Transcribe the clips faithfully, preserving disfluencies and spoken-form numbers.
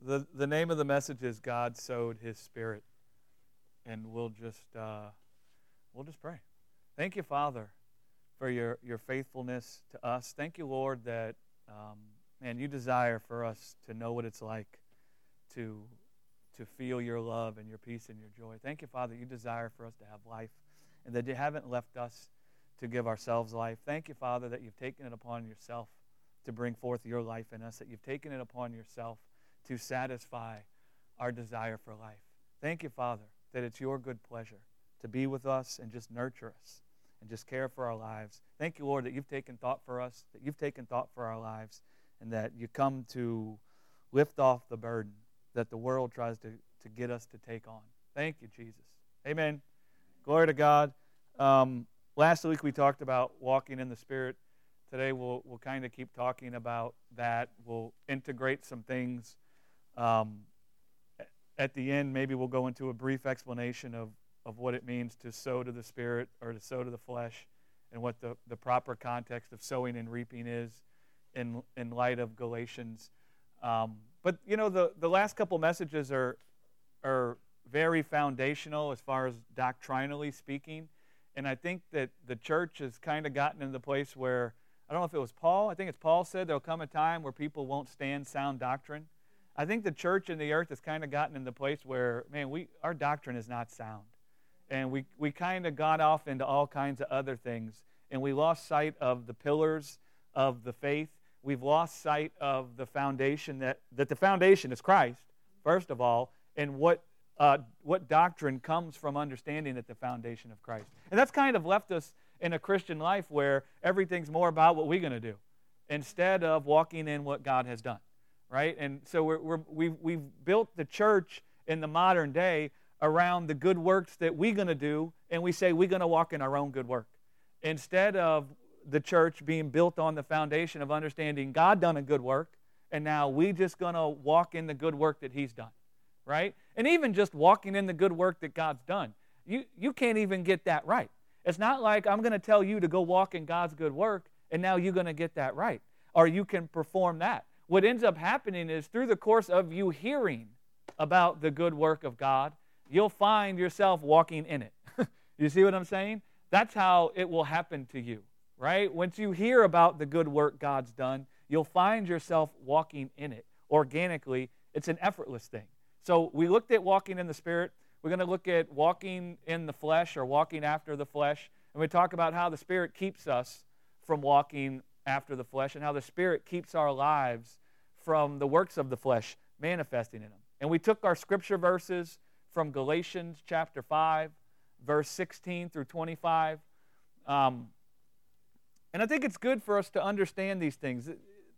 the, the name of the message is God Sowed His Spirit. And we'll just uh, we'll just pray. Thank you, Father, for your, your faithfulness to us. Thank you, Lord, that, um, man, you desire for us to know what it's like to, to feel your love and your peace and your joy. Thank you, Father, you desire for us to have life and that you haven't left us to give ourselves life. Thank you, Father, that you've taken it upon yourself to bring forth your life in us, that you've taken it upon yourself to satisfy our desire for life. Thank you, Father, that it's your good pleasure to be with us and just nurture us and just care for our lives. Thank you, Lord, that you've taken thought for us, that you've taken thought for our lives, and that you come to lift off the burden that the world tries to, to get us to take on. Thank you, Jesus. Amen. Glory to God. Um, last week we talked about walking in the Spirit. Today we'll, we'll kind of keep talking about that. We'll integrate some things. Um, at the end, maybe we'll go into a brief explanation of, of what it means to sow to the Spirit or to sow to the flesh and what the, the proper context of sowing and reaping is in, in light of Galatians. Um, but, you know, the, the last couple messages are, are very foundational as far as doctrinally speaking. And I think that the church has kind of gotten in the place where, I don't know if it was Paul, I think it's Paul said there'll come a time where people won't stand sound doctrine. I think the church and the earth has kind of gotten in the place where, man, we our doctrine is not sound. And we, we kind of got off into all kinds of other things. And we lost sight of the pillars of the faith. We've lost sight of the foundation, that, that the foundation is Christ, first of all, and what uh, what doctrine comes from understanding that the foundation of Christ. And that's kind of left us in a Christian life where everything's more about what we're going to do instead of walking in what God has done. Right? And so we're, we're, we've, we've built the church in the modern day around the good works that we're going to do, and we say we're going to walk in our own good work. Instead of the church being built on the foundation of understanding God done a good work, and now we just going to walk in the good work that He's done. Right? And even just walking in the good work that God's done, you, you can't even get that right. It's not like I'm going to tell you to go walk in God's good work, and now you're going to get that right, or you can perform that. What ends up happening is through the course of you hearing about the good work of God, you'll find yourself walking in it. You see what I'm saying? That's how it will happen to you, right? Once you hear about the good work God's done, you'll find yourself walking in it organically. It's an effortless thing. So we looked at walking in the Spirit. We're going to look at walking in the flesh or walking after the flesh. And we talk about how the Spirit keeps us from walking after the flesh and how the Spirit keeps our lives from the works of the flesh manifesting in them. And we took our scripture verses from Galatians chapter five, verse sixteen through twenty-five. Um, and I think it's good for us to understand these things.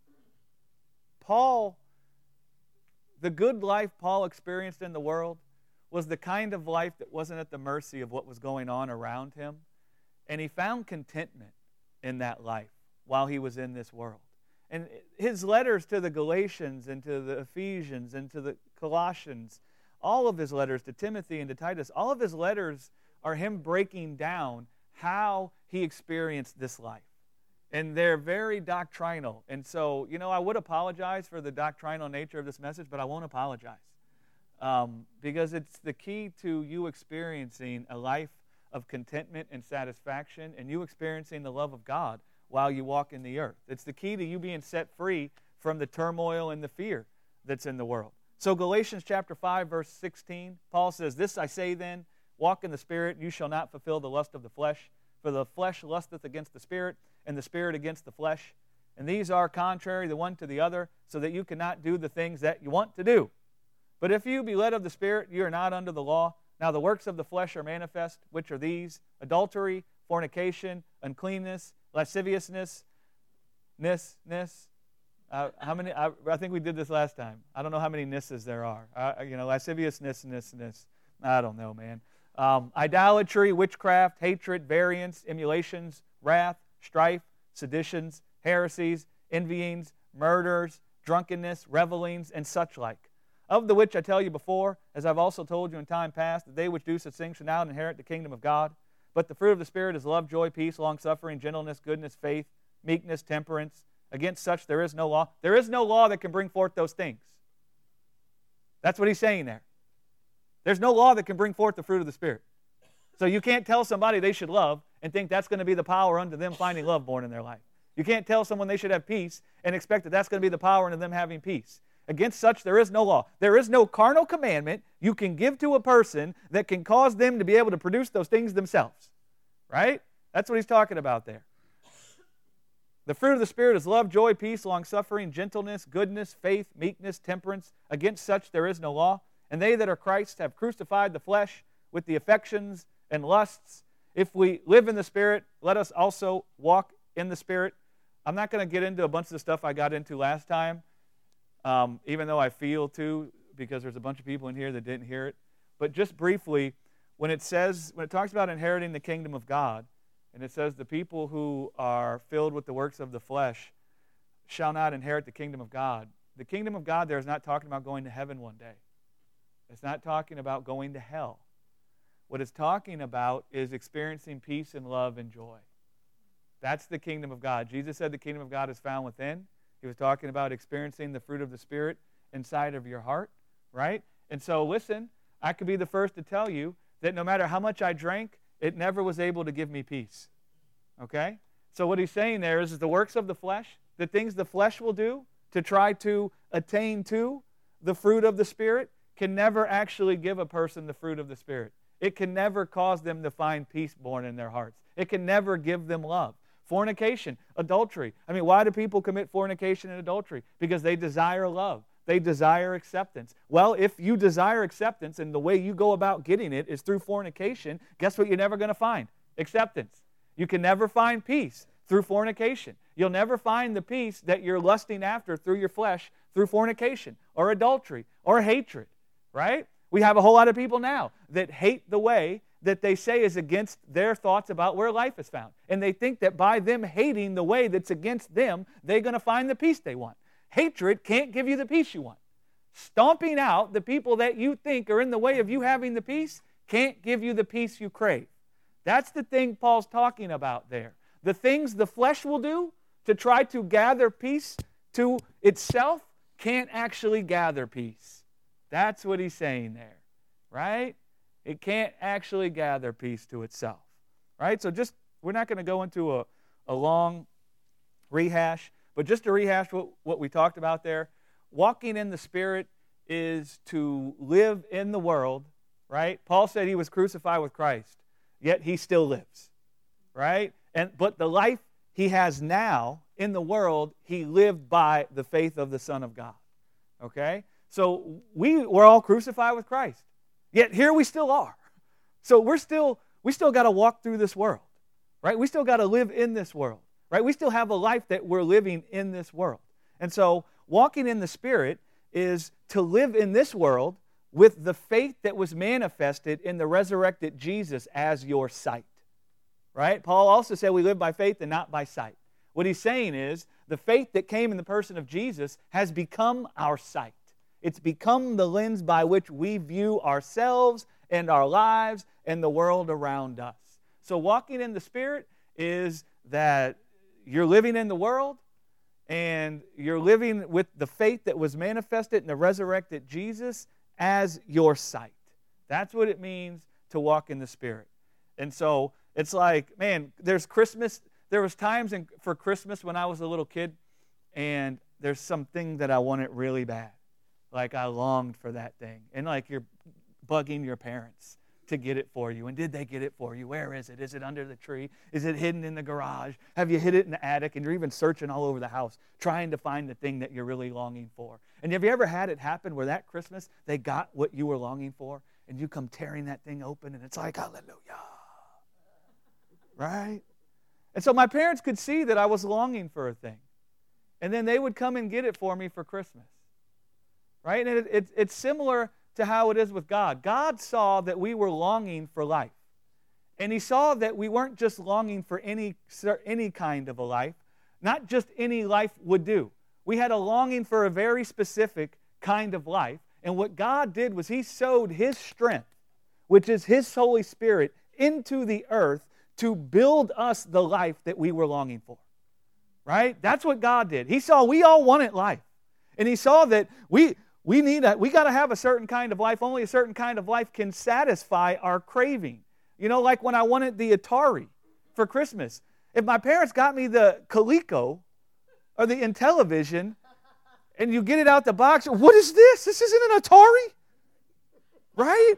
Paul, the good life Paul experienced in the world was the kind of life that wasn't at the mercy of what was going on around him. And he found contentment in that life while he was in this world. And his letters to the Galatians and to the Ephesians and to the Colossians, all of his letters to Timothy and to Titus, all of his letters are him breaking down how he experienced this life. And they're very doctrinal. And so, you know, I would apologize for the doctrinal nature of this message, but I won't apologize. Um, because it's the key to you experiencing a life of contentment and satisfaction and you experiencing the love of God while you walk in the earth. It's the key to you being set free from the turmoil and the fear that's in the world. So Galatians chapter five, verse sixteen, Paul says, "This I say then, walk in the Spirit, and you shall not fulfill the lust of the flesh. For the flesh lusteth against the Spirit, and the Spirit against the flesh. And these are contrary the one to the other, so that you cannot do the things that you want to do. But if you be led of the Spirit, you are not under the law. Now the works of the flesh are manifest, which are these: adultery, fornication, uncleanness, lasciviousness, ness, ness. Uh, how many? I, I think we did this last time. I don't know how many nisses there are. Uh, you know, lasciviousness, ness, ness. I don't know, man. Um, idolatry, witchcraft, hatred, variance, emulations, wrath, strife, seditions, heresies, envyings, murders, drunkenness, revelings, and such like. Of the which I tell you before, as I've also told you in time past, that they which do such things shall not inherit the kingdom of God. But the fruit of the Spirit is love, joy, peace, long-suffering, gentleness, goodness, faith, meekness, temperance. Against such there is no law. There is no law that can bring forth those things. That's what he's saying there. There's no law that can bring forth the fruit of the Spirit. So you can't tell somebody they should love and think that's going to be the power unto them finding love born in their life. You can't tell someone they should have peace and expect that that's going to be the power unto them having peace. Against such there is no law. There is no carnal commandment you can give to a person that can cause them to be able to produce those things themselves. Right? That's what he's talking about there. The fruit of the Spirit is love, joy, peace, long-suffering, gentleness, goodness, faith, meekness, temperance. Against such there is no law. And they that are Christ have crucified the flesh with the affections and lusts. If we live in the Spirit, let us also walk in the Spirit. I'm not going to get into a bunch of the stuff I got into last time, um, even though I feel to, because there's a bunch of people in here that didn't hear it. But just briefly, when it says, when it talks about inheriting the kingdom of God, and it says the people who are filled with the works of the flesh shall not inherit the kingdom of God. The kingdom of God there is not talking about going to heaven one day. It's not talking about going to hell. What it's talking about is experiencing peace and love and joy. That's the kingdom of God. Jesus said the kingdom of God is found within. He was talking about experiencing the fruit of the Spirit inside of your heart, right? And so listen, I could be the first to tell you that no matter how much I drank, it never was able to give me peace. Okay? So what he's saying there is, is the works of the flesh, the things the flesh will do to try to attain to the fruit of the Spirit, can never actually give a person the fruit of the Spirit. It can never cause them to find peace born in their hearts. It can never give them love. Fornication, adultery. I mean, why do people commit fornication and adultery? Because they desire love. They desire acceptance. Well, if you desire acceptance and the way you go about getting it is through fornication, guess what you're never going to find? Acceptance. You can never find peace through fornication. You'll never find the peace that you're lusting after through your flesh through fornication or adultery or hatred, right? We have a whole lot of people now that hate the way that they say is against their thoughts about where life is found. And they think that by them hating the way that's against them, they're going to find the peace they want. Hatred can't give you the peace you want. Stomping out the people that you think are in the way of you having the peace can't give you the peace you crave. That's the thing Paul's talking about there. The things the flesh will do to try to gather peace to itself can't actually gather peace. That's what he's saying there, right? It can't actually gather peace to itself, right? So just, we're not going to go into a, a long rehash, but just to rehash what, what we talked about there, walking in the Spirit is to live in the world, right? Paul said he was crucified with Christ, yet he still lives, right? And but the life he has now in the world, he lived by the faith of the Son of God, okay? So we were all crucified with Christ, yet here we still are. So we're still, we still got to walk through this world, right? We still got to live in this world. Right? We still have a life that we're living in this world. And so walking in the Spirit is to live in this world with the faith that was manifested in the resurrected Jesus as your sight. Right? Paul also said we live by faith and not by sight. What he's saying is the faith that came in the person of Jesus has become our sight. It's become the lens by which we view ourselves and our lives and the world around us. So walking in the Spirit is that you're living in the world, and you're living with the faith that was manifested in the resurrected Jesus as your sight. That's what it means to walk in the Spirit. And so it's like, man, there's Christmas. There was times in, for Christmas when I was a little kid, and there's something that I wanted really bad. Like I longed for that thing. And like you're bugging your parents to get it for you. And did they get it for you? Where is it? Is it under the tree? Is it hidden in the garage? Have you hid it in the attic? And you're even searching all over the house trying to find the thing that you're really longing for. And have you ever had it happen where that Christmas they got what you were longing for and you come tearing that thing open and it's like, hallelujah. Right? And so my parents could see that I was longing for a thing. And then they would come and get it for me for Christmas. Right? And it, it, it's similar to how it is with God. God saw that we were longing for life. And He saw that we weren't just longing for any, any kind of a life. Not just any life would do. We had a longing for a very specific kind of life. And what God did was He sowed His strength, which is His Holy Spirit, into the earth to build us the life that we were longing for. Right? That's what God did. He saw we all wanted life. And He saw that we... We need a, we got to have a certain kind of life. Only a certain kind of life can satisfy our craving. You know, like when I wanted the Atari for Christmas. If my parents got me the Coleco or the Intellivision, and you get it out the box, what is this? This isn't an Atari, right?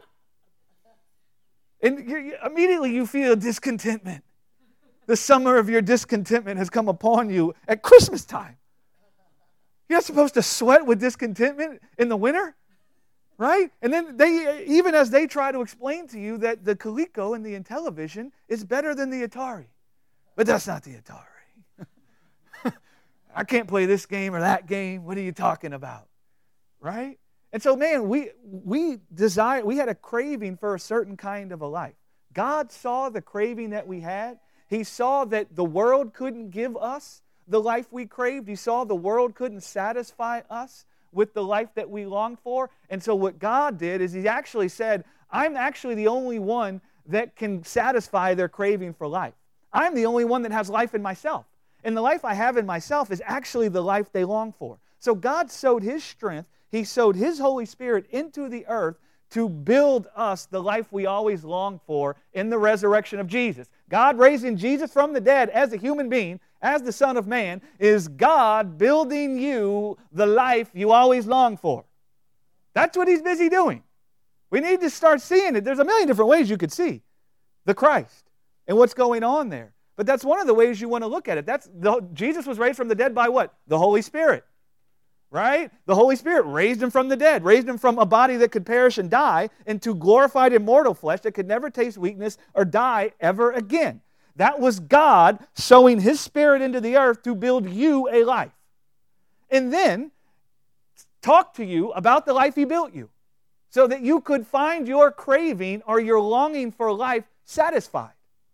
And you, you, immediately you feel discontentment. The summer of your discontentment has come upon you at Christmas time. You're not supposed to sweat with discontentment in the winter, right? And then they, even as they try to explain to you that the Coleco and the Intellivision is better than the Atari. But that's not the Atari. I can't play this game or that game. What are you talking about? Right? And so, man, we we desire, we had a craving for a certain kind of a life. God saw the craving that we had. He saw that the world couldn't give us the life we craved. He saw the world couldn't satisfy us with the life that we longed for. And so what God did is He actually said, I'm actually the only one that can satisfy their craving for life. I'm the only one that has life in myself. And the life I have in myself is actually the life they long for. So God sowed His strength. He sowed His Holy Spirit into the earth to build us the life we always longed for in the resurrection of Jesus. God raising Jesus from the dead as a human being, as the Son of Man, is God building you the life you always longed for. That's what He's busy doing. We need to start seeing it. There's a million different ways you could see the Christ and what's going on there. But that's one of the ways you want to look at it. That's the, Jesus was raised from the dead by what? The Holy Spirit. Right? The Holy Spirit raised Him from the dead, raised Him from a body that could perish and die into glorified immortal flesh that could never taste weakness or die ever again. That was God sowing His Spirit into the earth to build you a life. And then talk to you about the life He built you so that you could find your craving or your longing for life satisfied.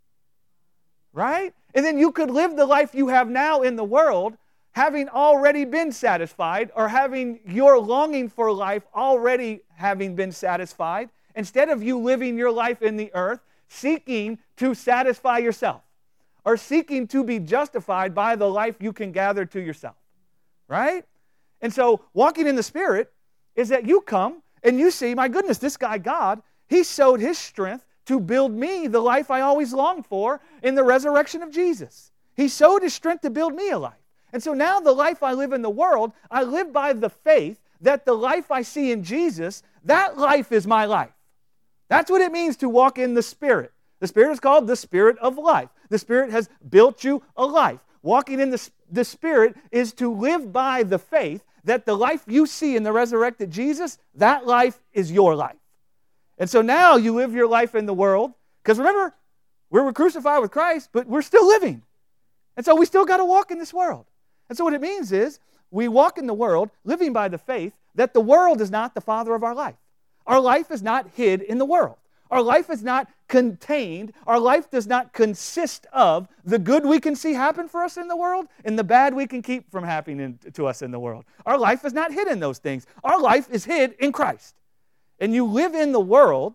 Right? And then you could live the life you have now in the world having already been satisfied, or having your longing for life already having been satisfied, instead of you living your life in the earth seeking to satisfy yourself or seeking to be justified by the life you can gather to yourself. Right? And so walking in the Spirit is that you come and you see, my goodness, this guy God, He sowed His strength to build me the life I always longed for in the resurrection of Jesus. He sowed His strength to build me a life. And so now the life I live in the world, I live by the faith that the life I see in Jesus, that life is my life. That's what it means to walk in the Spirit. The Spirit is called the Spirit of life. The Spirit has built you a life. Walking in the, the Spirit is to live by the faith that the life you see in the resurrected Jesus, that life is your life. And so now you live your life in the world, because remember, we were crucified with Christ, but we're still living. And so we still got to walk in this world. And so what it means is we walk in the world living by the faith that the world is not the father of our life. Our life is not hid in the world. Our life is not contained. Our life does not consist of the good we can see happen for us in the world and the bad we can keep from happening to us in the world. Our life is not hid in those things. Our life is hid in Christ. And you live in the world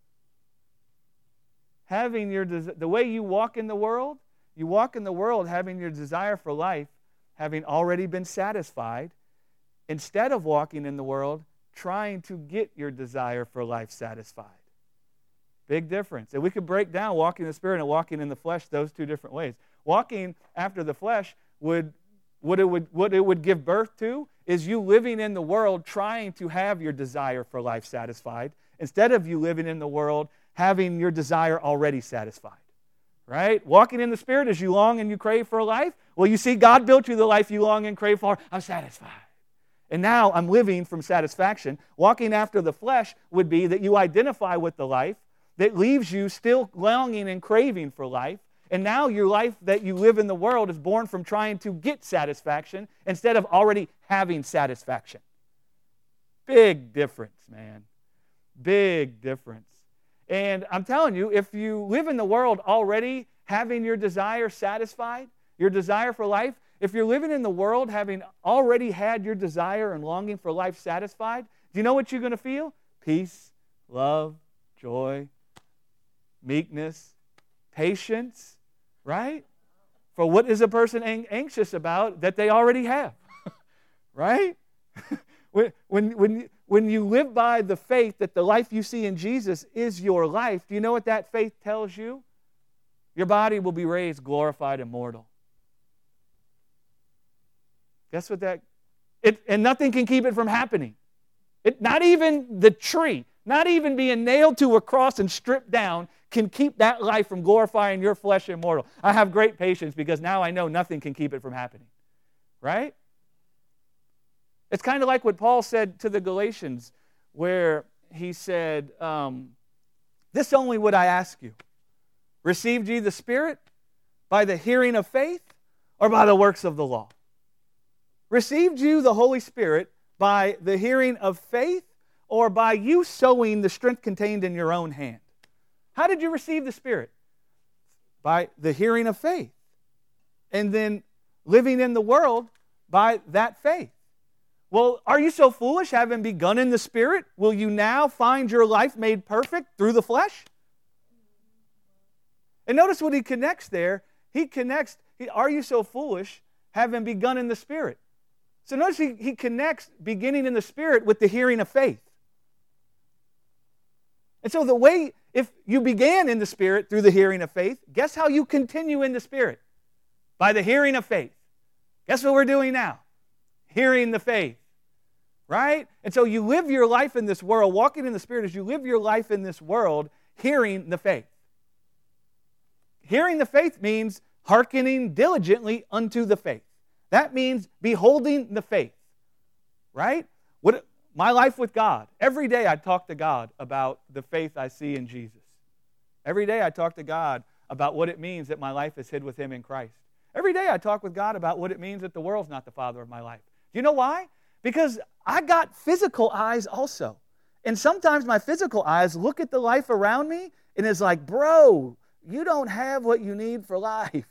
having your, the way you walk in the world, you walk in the world having your desire for life having already been satisfied, instead of walking in the world trying to get your desire for life satisfied. Big difference. And we could break down walking in the Spirit and walking in the flesh those two different ways. Walking after the flesh would what it would what it would give birth to is you living in the world trying to have your desire for life satisfied, instead of you living in the world having your desire already satisfied. Right? Walking in the Spirit as you long and you crave for a life. Well, you see, God built you the life you long and crave for. I'm satisfied. And now I'm living from satisfaction. Walking after the flesh would be that you identify with the life that leaves you still longing and craving for life. And now your life that you live in the world is born from trying to get satisfaction instead of already having satisfaction. Big difference, man. Big difference. And I'm telling you, if you live in the world already having your desire satisfied, your desire for life, if you're living in the world having already had your desire and longing for life satisfied, do you know what you're going to feel? Peace, love, joy, meekness, patience, right? For what is a person anxious about that they already have, right? when, when, when, when you live by the faith that the life you see in Jesus is your life, do you know what that faith tells you? Your body will be raised glorified, immortal. Guess what that... It, and nothing can keep it from happening. It, not even the tree, not even being nailed to a cross and stripped down can keep that life from glorifying your flesh immortal. I have great patience because now I know nothing can keep it from happening. Right? It's kind of like what Paul said to the Galatians, where he said, um, this only would I ask you. Received ye the Spirit by the hearing of faith or by the works of the law? Received you the Holy Spirit by the hearing of faith or by you sowing the strength contained in your own hand? How did you receive the Spirit? By the hearing of faith. And then living in the world by that faith. Well, are you so foolish, having begun in the Spirit? Will you now find your life made perfect through the flesh? And notice what he connects there. He connects, he, are you so foolish, having begun in the Spirit? So notice he, he connects beginning in the Spirit with the hearing of faith. And so the way, if you began in the Spirit through the hearing of faith, guess how you continue in the Spirit? By the hearing of faith. Guess what we're doing now? Hearing the faith. Right? And so you live your life in this world, walking in the Spirit as you live your life in this world, hearing the faith. Hearing the faith means hearkening diligently unto the faith. That means beholding the faith. Right? What, my life with God. Every day I talk to God about the faith I see in Jesus. Every day I talk to God about what it means that my life is hid with Him in Christ. Every day I talk with God about what it means that the world's not the father of my life. Do you know why? Because I got physical eyes also. And sometimes my physical eyes look at the life around me and it's like, bro, you don't have what you need for life.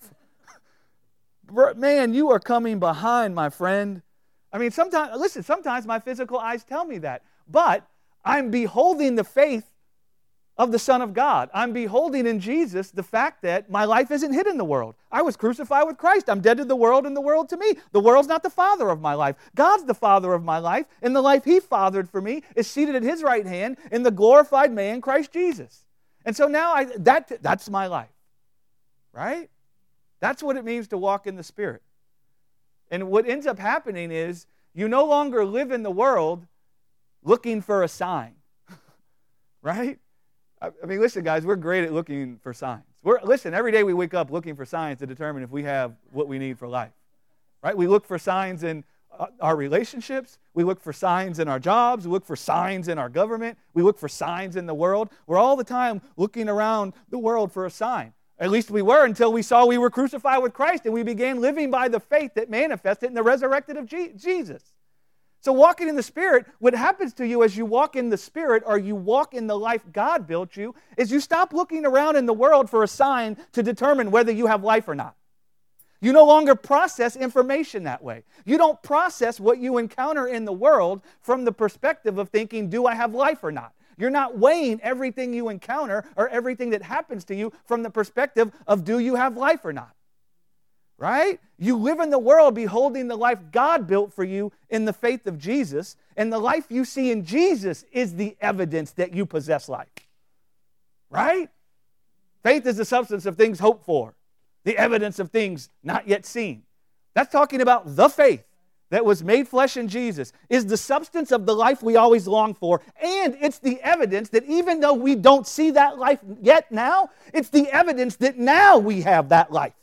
Man, you are coming behind, my friend. I mean, sometimes, listen, sometimes my physical eyes tell me that. But I'm beholding the faith of the Son of God. I'm beholding in Jesus the fact that my life isn't hid in the world. I was crucified with Christ. I'm dead to the world and the world to me. The world's not the father of my life. God's the father of my life, and the life He fathered for me is seated at His right hand in the glorified man, Christ Jesus. And so now I, that that's my life. Right? That's what it means to walk in the Spirit. And what ends up happening is you no longer live in the world looking for a sign. Right? I mean, listen, guys, we're great at looking for signs. We're, listen, every day we wake up looking for signs to determine if we have what we need for life. Right? We look for signs in our relationships. We look for signs in our jobs. We look for signs in our government. We look for signs in the world. We're all the time looking around the world for a sign. At least we were until we saw we were crucified with Christ and we began living by the faith that manifested in the resurrected of Jesus. So walking in the Spirit, what happens to you as you walk in the Spirit or you walk in the life God built you is you stop looking around in the world for a sign to determine whether you have life or not. You no longer process information that way. You don't process what you encounter in the world from the perspective of thinking, do I have life or not? You're not weighing everything you encounter or everything that happens to you from the perspective of do you have life or not. Right? You live in the world beholding the life God built for you in the faith of Jesus, and the life you see in Jesus is the evidence that you possess life. Right? Faith is the substance of things hoped for, the evidence of things not yet seen. That's talking about the faith that was made flesh in Jesus, is the substance of the life we always long for, and it's the evidence that even though we don't see that life yet now, it's the evidence that now we have that life.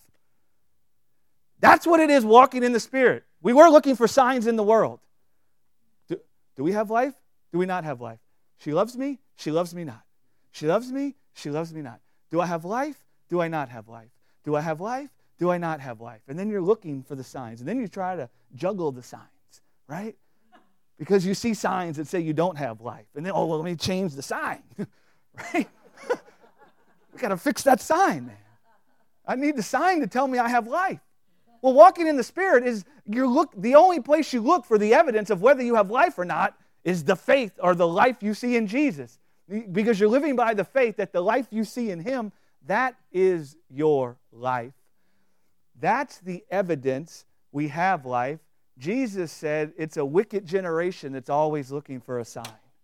That's what it is walking in the Spirit. We were looking for signs in the world. Do, do we have life? Do we not have life? She loves me. She loves me not. She loves me. She loves me not. Do I have life? Do I not have life? Do I have life? Do I not have life? And then you're looking for the signs. And then you try to juggle the signs, right? Because you see signs that say you don't have life. And then, oh, well, let me change the sign, right? We got to fix that sign, man. I need the sign to tell me I have life. Well, walking in the Spirit is you look. The only place you look for the evidence of whether you have life or not is the faith or the life you see in Jesus. Because you're living by the faith that the life you see in Him, that is your life. That's the evidence we have life. Jesus said it's a wicked generation that's always looking for a sign.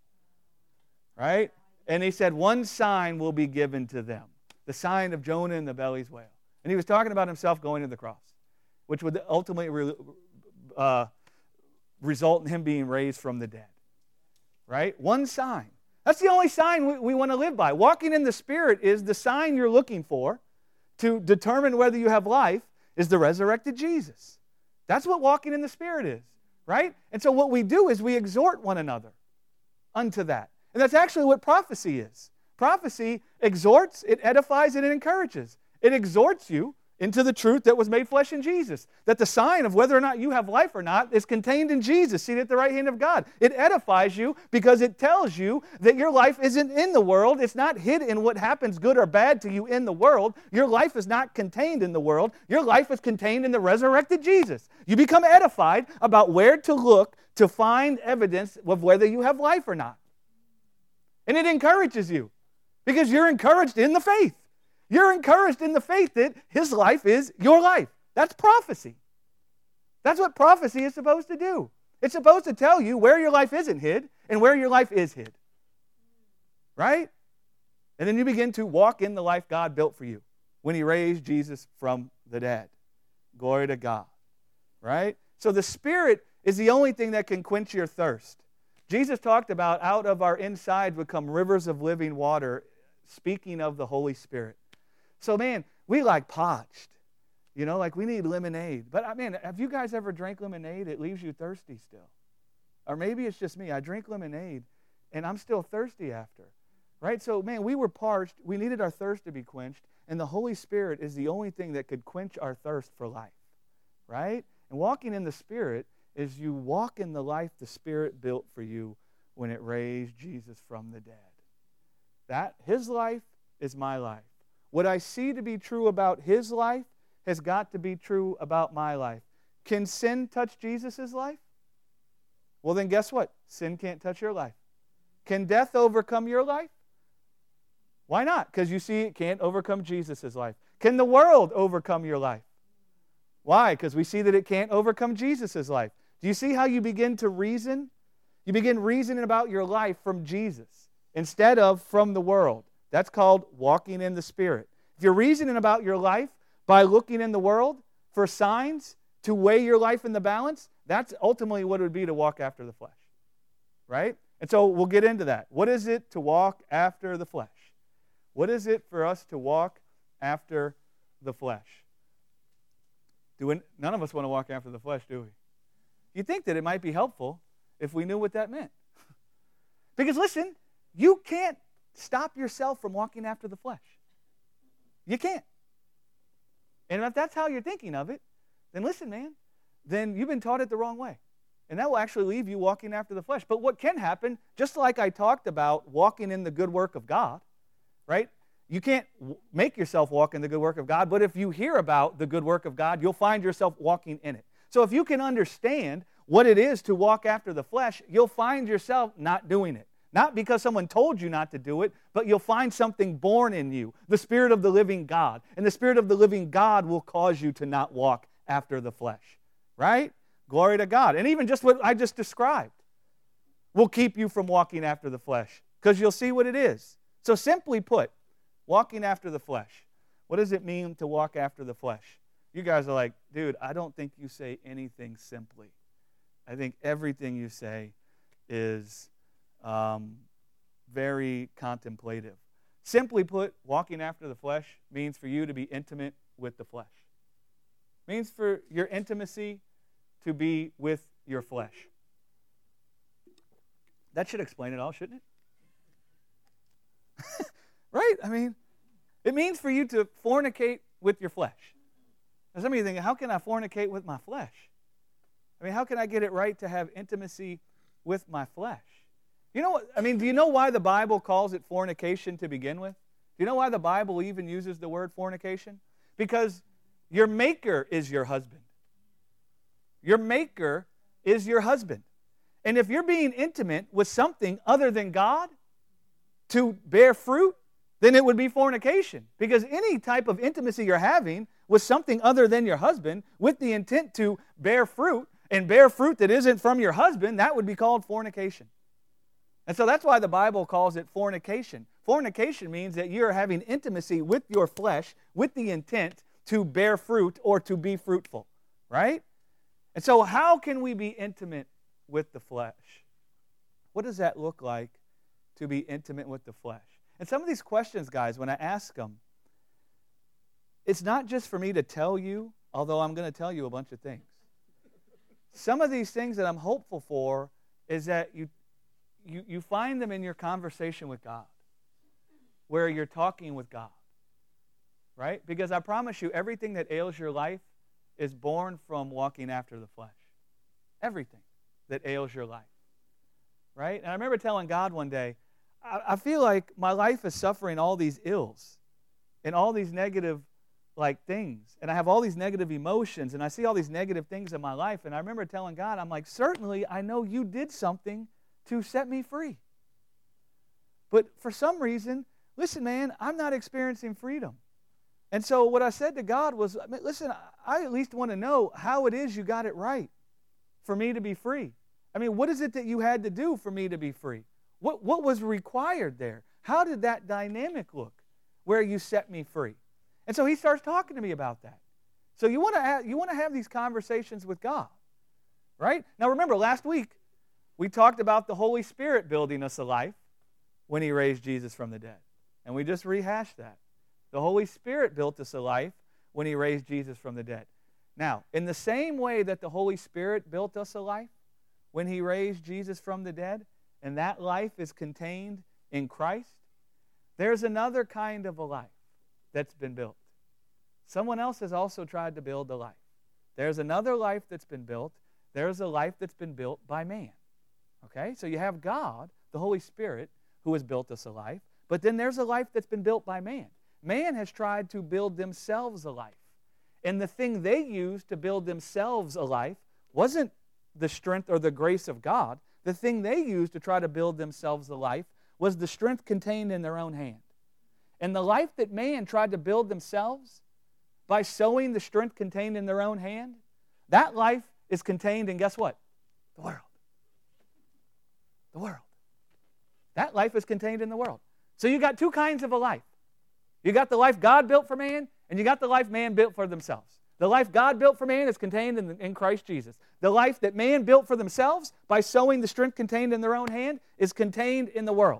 Right? And he said one sign will be given to them. The sign of Jonah in the belly's whale. And he was talking about himself going to the cross, which would ultimately re, uh, result in him being raised from the dead. Right? One sign. That's the only sign we, we want to live by. Walking in the Spirit is the sign you're looking for to determine whether you have life is the resurrected Jesus. That's what walking in the Spirit is. Right? And so what we do is we exhort one another unto that. And that's actually what prophecy is. Prophecy exhorts, it edifies, and it encourages. It exhorts you into the truth that was made flesh in Jesus. That the sign of whether or not you have life or not is contained in Jesus, seated at the right hand of God. It edifies you because it tells you that your life isn't in the world. It's not hid in what happens good or bad to you in the world. Your life is not contained in the world. Your life is contained in the resurrected Jesus. You become edified about where to look to find evidence of whether you have life or not. And it encourages you because you're encouraged in the faith. You're encouraged in the faith that His life is your life. That's prophecy. That's what prophecy is supposed to do. It's supposed to tell you where your life isn't hid and where your life is hid. Right? And then you begin to walk in the life God built for you when He raised Jesus from the dead. Glory to God. Right? So the Spirit is the only thing that can quench your thirst. Jesus talked about out of our inside would come rivers of living water, speaking of the Holy Spirit. So, man, we like parched. You know, like we need lemonade. But, I mean, have you guys ever drank lemonade? It leaves you thirsty still. Or maybe it's just me. I drink lemonade, and I'm still thirsty after. Right? So, man, we were parched. We needed our thirst to be quenched. And the Holy Spirit is the only thing that could quench our thirst for life. Right? And walking in the Spirit is you walk in the life the Spirit built for you when it raised Jesus from the dead. That, His life is my life. What I see to be true about His life has got to be true about my life. Can sin touch Jesus' life? Well, then guess what? Sin can't touch your life. Can death overcome your life? Why not? Because you see it can't overcome Jesus' life. Can the world overcome your life? Why? Because we see that it can't overcome Jesus' life. Do you see how you begin to reason? You begin reasoning about your life from Jesus instead of from the world. That's called walking in the Spirit. If you're reasoning about your life by looking in the world for signs to weigh your life in the balance, that's ultimately what it would be to walk after the flesh. Right? And so we'll get into that. What is it to walk after the flesh? What is it for us to walk after the flesh? Do we, none of us want to walk after the flesh, do we? You'd think that it might be helpful if we knew what that meant. Because listen, you can't stop yourself from walking after the flesh. You can't. And if that's how you're thinking of it, then listen, man, then you've been taught it the wrong way. And that will actually leave you walking after the flesh. But what can happen, just like I talked about walking in the good work of God, right? You can't make yourself walk in the good work of God, but if you hear about the good work of God, you'll find yourself walking in it. So if you can understand what it is to walk after the flesh, you'll find yourself not doing it. Not because someone told you not to do it, but you'll find something born in you, the Spirit of the living God. And the Spirit of the living God will cause you to not walk after the flesh. Right? Glory to God. And even just what I just described will keep you from walking after the flesh, because you'll see what it is. So simply put, walking after the flesh. What does it mean to walk after the flesh? You guys are like, dude, I don't think you say anything simply. I think everything you say is um, very contemplative. Simply put, walking after the flesh means for you to be intimate with the flesh. Means for your intimacy to be with your flesh. That should explain it all, shouldn't it? Right? I mean, it means for you to fornicate with your flesh. Now, some of you think, how can I fornicate with my flesh? I mean, how can I get it right to have intimacy with my flesh? You know what? I mean, do you know why the Bible calls it fornication to begin with? Do you know why the Bible even uses the word fornication? Because your maker is your husband. Your maker is your husband. And if you're being intimate with something other than God to bear fruit, then it would be fornication. Because any type of intimacy you're having with something other than your husband with the intent to bear fruit, and bear fruit that isn't from your husband, that would be called fornication. And so that's why the Bible calls it fornication. Fornication means that you're having intimacy with your flesh with the intent to bear fruit or to be fruitful, right? And so how can we be intimate with the flesh? What does that look like to be intimate with the flesh? And some of these questions, guys, when I ask them, it's not just for me to tell you, although I'm going to tell you a bunch of things. Some of these things that I'm hopeful for is that you, you, you find them in your conversation with God, where you're talking with God, right? Because I promise you, everything that ails your life is born from walking after the flesh. Everything that ails your life, right? And I remember telling God one day, I, I feel like my life is suffering all these ills and all these negative like things, and I have all these negative emotions, and I see all these negative things in my life, and I remember telling God, I'm like, certainly I know you did something to set me free. But for some reason, listen, man, I'm not experiencing freedom. And so what I said to God was, listen, I at least want to know how it is you got it right for me to be free. I mean, what is it that you had to do for me to be free? What, what was required there? How did that dynamic look where you set me free? And so he starts talking to me about that. So you want to have, you want to have these conversations with God, right? Now remember, last week we talked about the Holy Spirit building us a life when he raised Jesus from the dead. And we just rehashed that. The Holy Spirit built us a life when he raised Jesus from the dead. Now, in the same way that the Holy Spirit built us a life when he raised Jesus from the dead, and that life is contained in Christ, there's another kind of a life that's been built. Someone else has also tried to build a life. There's another life that's been built. There's a life that's been built by man. Okay? So you have God, the Holy Spirit, who has built us a life, but then there's a life that's been built by man. Man has tried to build themselves a life. And the thing they used to build themselves a life wasn't the strength or the grace of God. The thing they used to try to build themselves a life was the strength contained in their own hand. And the life that man tried to build themselves by sowing the strength contained in their own hand, that life is contained in, guess what? The world. The world. That life is contained in the world. So you got two kinds of a life. You got the life God built for man, and you got the life man built for themselves. The life God built for man is contained in, in Christ Jesus. The life that man built for themselves by sowing the strength contained in their own hand is contained in the world.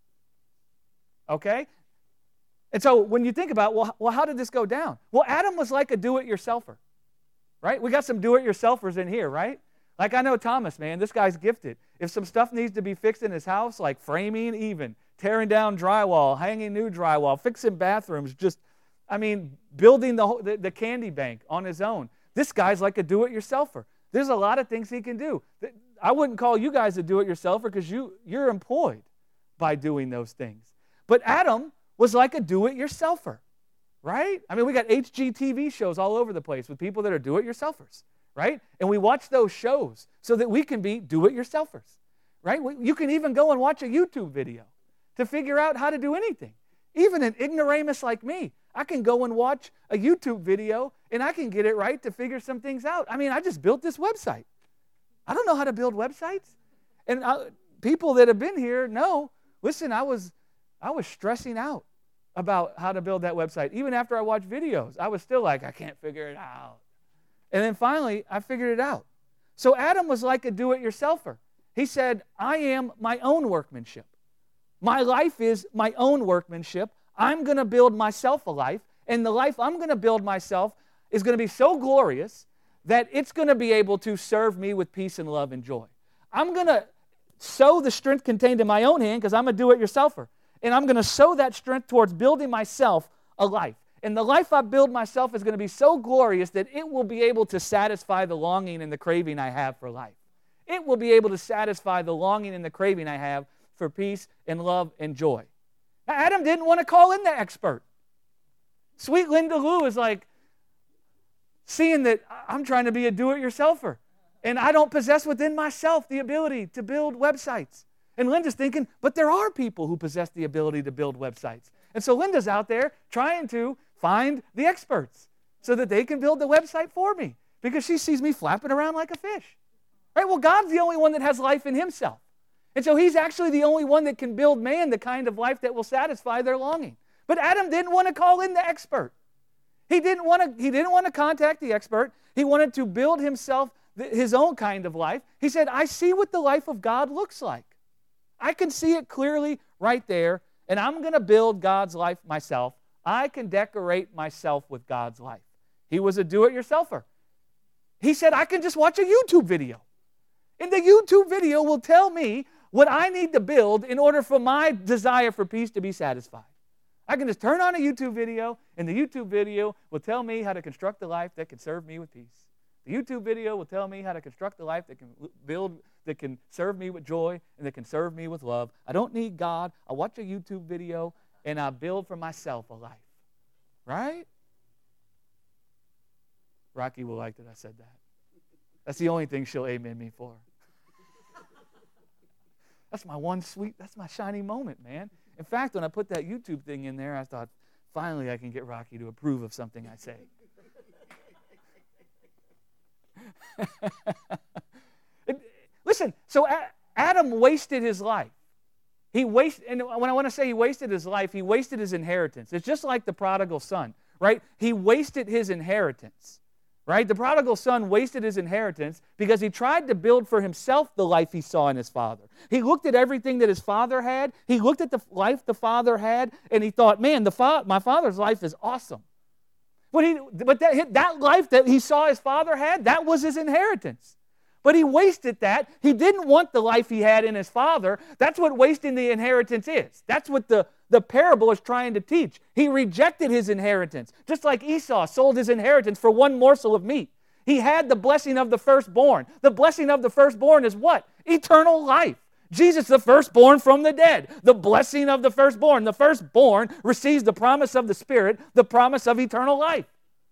Okay? And so when you think about, well, well, how did this go down? Well, Adam was like a do-it-yourselfer, right? We got some do-it-yourselfers in here, right? Like I know Thomas, man, this guy's gifted. If some stuff needs to be fixed in his house, like framing even, tearing down drywall, hanging new drywall, fixing bathrooms, just, I mean, building the, the, the candy bank on his own. This guy's like a do-it-yourselfer. There's a lot of things he can do. I wouldn't call you guys a do-it-yourselfer because you, you're employed by doing those things. But Adam was like a do-it-yourselfer, right? I mean, we got H G T V shows all over the place with people that are do-it-yourselfers, right? And we watch those shows so that we can be do-it-yourselfers, right? You can even go and watch a YouTube video to figure out how to do anything. Even an ignoramus like me, I can go and watch a YouTube video and I can get it right to figure some things out. I mean, I just built this website. I don't know how to build websites. And I, people that have been here know, listen, I was... I was stressing out about how to build that website. Even after I watched videos, I was still like, I can't figure it out. And then finally, I figured it out. So Adam was like a do-it-yourselfer. He said, I am my own workmanship. My life is my own workmanship. I'm going to build myself a life, and the life I'm going to build myself is going to be so glorious that it's going to be able to serve me with peace and love and joy. I'm going to sow the strength contained in my own hand because I'm a do-it-yourselfer. And I'm going to sow that strength towards building myself a life. And the life I build myself is going to be so glorious that it will be able to satisfy the longing and the craving I have for life. It will be able to satisfy the longing and the craving I have for peace and love and joy. Now, Adam didn't want to call in the expert. Sweet Linda Lou is like, seeing that I'm trying to be a do-it-yourselfer, and I don't possess within myself the ability to build websites. And Linda's thinking, but there are people who possess the ability to build websites. And so Linda's out there trying to find the experts so that they can build the website for me. Because she sees me flapping around like a fish. Right? Well, God's the only one that has life in himself. And so he's actually the only one that can build man the kind of life that will satisfy their longing. But Adam didn't want to call in the expert. He didn't want to, he didn't want to contact the expert. He wanted to build himself his own kind of life. He said, I see what the life of God looks like. I can see it clearly right there, and I'm going to build God's life myself. I can decorate myself with God's life. He was a do-it-yourselfer. He said, I can just watch a YouTube video. And the YouTube video will tell me what I need to build in order for my desire for peace to be satisfied. I can just turn on a YouTube video, and the YouTube video will tell me how to construct a life that can serve me with peace. The YouTube video will tell me how to construct a life that can build, that can serve me with joy, and that can serve me with love. I don't need God. I watch a YouTube video, and I build for myself a life. Right? Rocky will like that I said that. That's the only thing she'll amen me for. That's my one sweet, that's my shiny moment, man. In fact, when I put that YouTube thing in there, I thought, finally I can get Rocky to approve of something I say. it, listen, so a- Adam wasted his life. He wasted, and when I want to say he wasted his life, he wasted his inheritance. It's just like the prodigal son, right? He wasted his inheritance. Right? The prodigal son wasted his inheritance because he tried to build for himself the life he saw in his father. He looked at everything that his father had. He looked at the life the father had, and he thought, man, the fa- my father's life is awesome. But, he, but that, that life that he saw his father had, that was his inheritance. But he wasted that. He didn't want the life he had in his father. That's what wasting the inheritance is. That's what the, the parable is trying to teach. He rejected his inheritance, just like Esau sold his inheritance for one morsel of meat. He had the blessing of the firstborn. The blessing of the firstborn is what? Eternal life. Jesus, the firstborn from the dead. The blessing of the firstborn. The firstborn receives the promise of the Spirit, the promise of eternal life.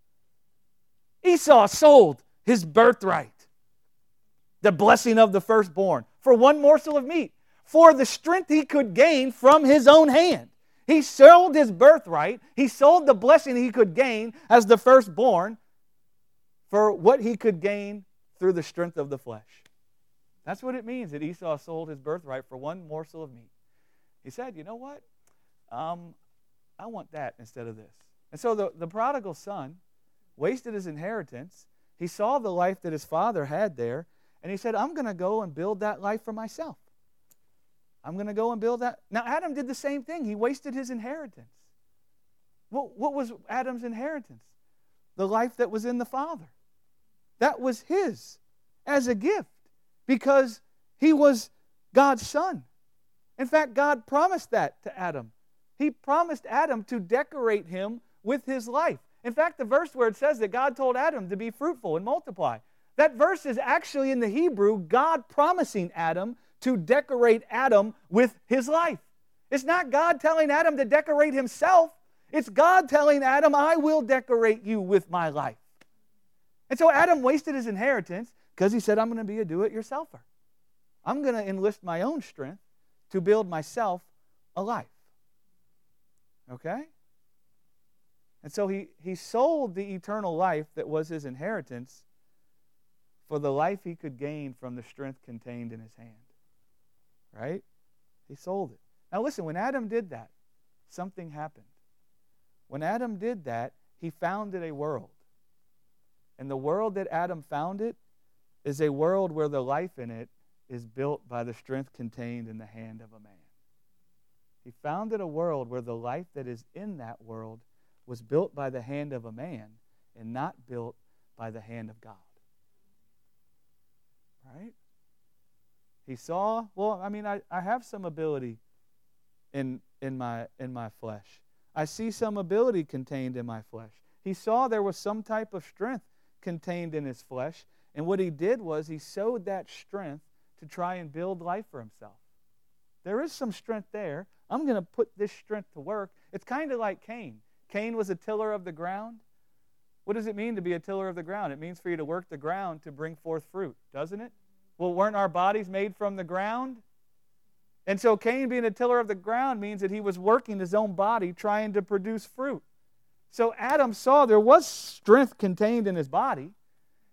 Esau sold his birthright, the blessing of the firstborn, for one morsel of meat, for the strength he could gain from his own hand. He sold his birthright. He sold the blessing he could gain as the firstborn for what he could gain through the strength of the flesh. That's what it means that Esau sold his birthright for one morsel of meat. He said, you know what? Um, I want that instead of this. And so the, the prodigal son wasted his inheritance. He saw the life that his father had there, and he said, I'm going to go and build that life for myself. I'm going to go and build that. Now, Adam did the same thing. He wasted his inheritance. What, what was Adam's inheritance? The life that was in the Father. That was his as a gift because he was God's son. In fact, God promised that to Adam. He promised Adam to decorate him with his life. In fact, the verse where it says that God told Adam to be fruitful and multiply, that verse is actually in the Hebrew God promising Adam to decorate Adam with his life. It's not God telling Adam to decorate himself. It's God telling Adam, I will decorate you with my life. And so Adam wasted his inheritance because he said, I'm going to be a do-it-yourselfer. I'm going to enlist my own strength to build myself a life. Okay? And so he, he sold the eternal life that was his inheritance for the life he could gain from the strength contained in his hand. Right? He sold it. Now listen, when Adam did that, something happened. When Adam did that, he founded a world. And the world that Adam founded is a world where the life in it is built by the strength contained in the hand of a man. He founded a world where the life that is in that world was built by the hand of a man and not built by the hand of God. Right? He saw, well, I mean, I, I have some ability in, in, my, in my flesh. I see some ability contained in my flesh. He saw there was some type of strength contained in his flesh, and what he did was he sowed that strength to try and build life for himself. There is some strength there. I'm going to put this strength to work. It's kind of like Cain. Cain was a tiller of the ground. What does it mean to be a tiller of the ground? It means for you to work the ground to bring forth fruit, doesn't it? Well, weren't our bodies made from the ground? And so Cain being a tiller of the ground means that he was working his own body trying to produce fruit. So Adam saw there was strength contained in his body,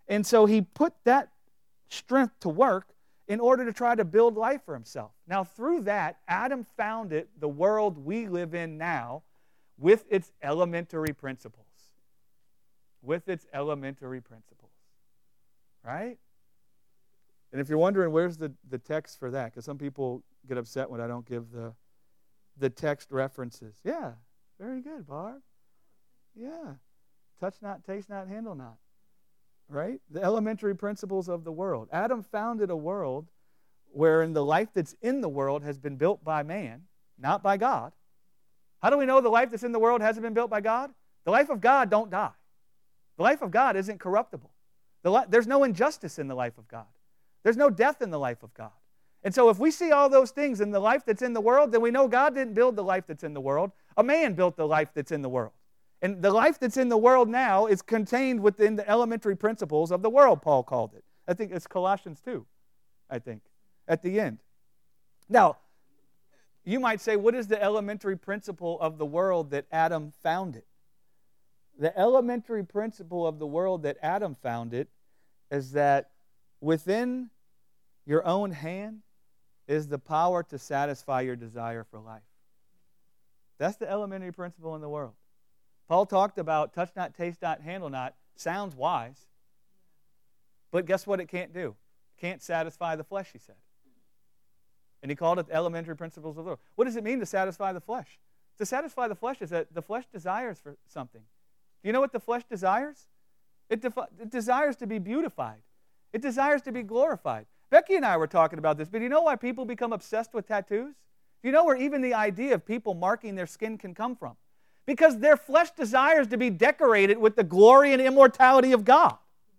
And so he put that strength to work in order to try to build life for himself. Now, through that, Adam founded the world we live in now with its elementary principles. With its elementary principles. Right? And if you're wondering, where's the, the text for that? Because some people get upset when I don't give the, the text references. Yeah, very good, Barb. Yeah. Touch not, taste not, handle not. Right? The elementary principles of the world. Adam founded a world wherein the life that's in the world has been built by man, not by God. How do we know the life that's in the world hasn't been built by God? The life of God don't die. The life of God isn't corruptible. The li- there's no injustice in the life of God. There's no death in the life of God. And so if we see all those things in the life that's in the world, then we know God didn't build the life that's in the world. A man built the life that's in the world. And the life that's in the world now is contained within the elementary principles of the world, Paul called it. I think it's Colossians two, I think, at the end. Now, you might say, what is the elementary principle of the world that Adam founded? The elementary principle of the world that Adam founded is that within your own hand is the power to satisfy your desire for life. That's the elementary principle in the world. Paul talked about touch not, taste not, handle not. Sounds wise. But guess what it can't do? Can't satisfy the flesh, he said. And he called it the elementary principles of the world. What does it mean to satisfy the flesh? To satisfy the flesh is that the flesh desires for something. Do you know what the flesh desires? It, defi- it desires to be beautified. It desires to be glorified. Becky and I were talking about this, but do you know why people become obsessed with tattoos? Do you know where even the idea of people marking their skin can come from? Because their flesh desires to be decorated with the glory and immortality of God.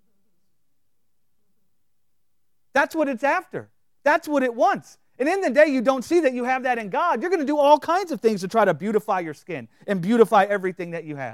That's what it's after. That's what it wants. And in the day you don't see that you have that in God, you're going to do all kinds of things to try to beautify your skin and beautify everything that you have.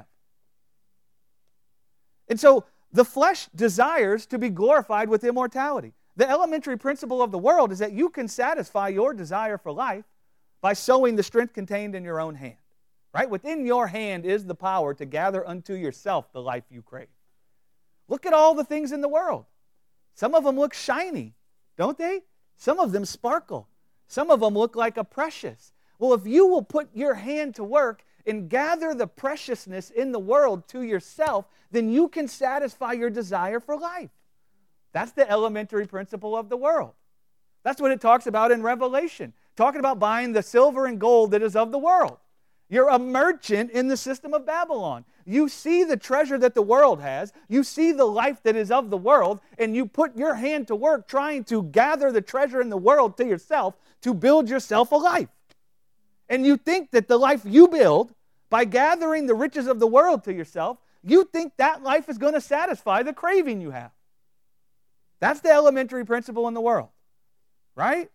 And so the flesh desires to be glorified with immortality. The elementary principle of the world is that you can satisfy your desire for life by sowing the strength contained in your own hand. Right? Within your hand is the power to gather unto yourself the life you crave. Look at all the things in the world. Some of them look shiny, don't they? Some of them sparkle. Some of them look like a precious. Well, if you will put your hand to work and gather the preciousness in the world to yourself, then you can satisfy your desire for life. That's the elementary principle of the world. That's what it talks about in Revelation, talking about buying the silver and gold that is of the world. You're a merchant in the system of Babylon. You see the treasure that the world has. You see the life that is of the world, and you put your hand to work trying to gather the treasure in the world to yourself to build yourself a life. And you think that the life you build by gathering the riches of the world to yourself, you think that life is going to satisfy the craving you have. That's the elementary principle in the world, right?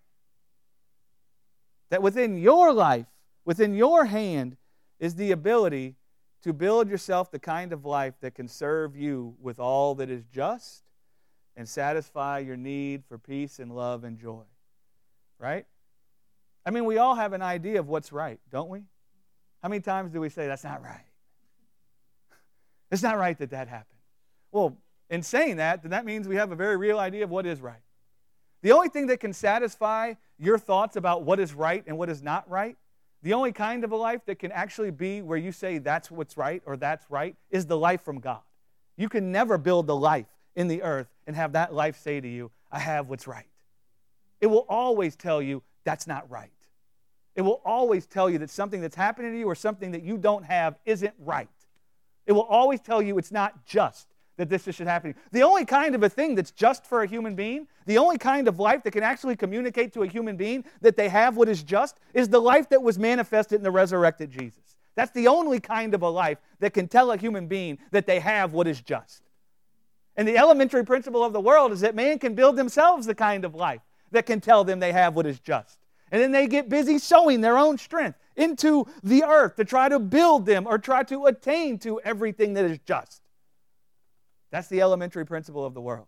That within your life, within your hand is the ability to build yourself the kind of life that can serve you with all that is just and satisfy your need for peace and love and joy. Right? I mean, we all have an idea of what's right, don't we? How many times do we say, that's not right? It's not right that that happened. Well, in saying that, then that means we have a very real idea of what is right. The only thing that can satisfy your thoughts about what is right and what is not right, the only kind of a life that can actually be where you say that's what's right or that's right is the life from God. You can never build the life in the earth and have that life say to you, I have what's right. It will always tell you that's not right. It will always tell you that something that's happening to you or something that you don't have isn't right. It will always tell you it's not just that this should happen. The only kind of a thing that's just for a human being, the only kind of life that can actually communicate to a human being that they have what is just, is the life that was manifested in the resurrected Jesus. That's the only kind of a life that can tell a human being that they have what is just. And the elementary principle of the world is that man can build themselves the kind of life that can tell them they have what is just. And then they get busy sowing their own strength into the earth to try to build them or try to attain to everything that is just. That's the elementary principle of the world.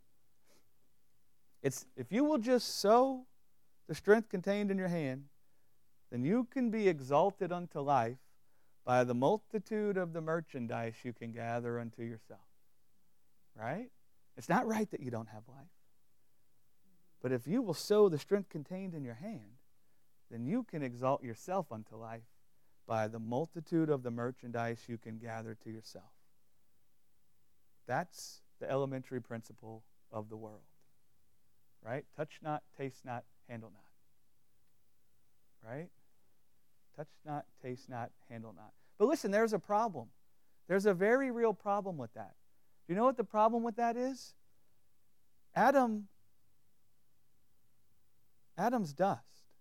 It's if you will just sow the strength contained in your hand, then you can be exalted unto life by the multitude of the merchandise you can gather unto yourself. Right? It's not right that you don't have life. But if you will sow the strength contained in your hand, then you can exalt yourself unto life by the multitude of the merchandise you can gather to yourself. That's the elementary principle of the world. Right? Touch not, taste not, handle not. Right? Touch not, taste not, handle not. But listen, there's a problem. There's a very real problem with that. Do you know what the problem with that is? Adam, Adam's dust.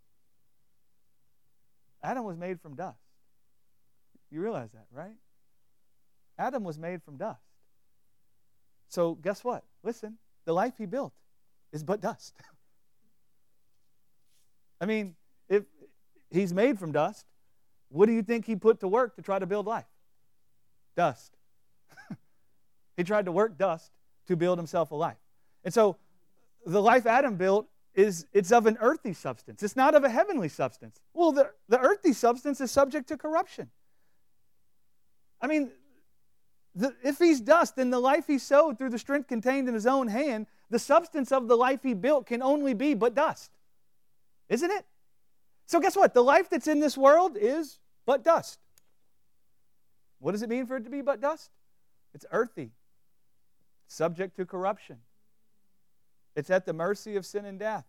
Adam was made from dust. You realize that, right? Adam was made from dust. So guess what? Listen, the life he built is but dust. I mean, if he's made from dust, what do you think he put to work to try to build life? Dust. He tried to work dust to build himself a life. And so the life Adam built is it's of an earthy substance. It's not of a heavenly substance. Well, the, the earthy substance is subject to corruption. I mean, the, if he's dust, then the life he sowed through the strength contained in his own hand, the substance of the life he built can only be but dust. Isn't it? So guess what? The life that's in this world is but dust. What does it mean for it to be but dust? It's earthy, subject to corruption. It's at the mercy of sin and death.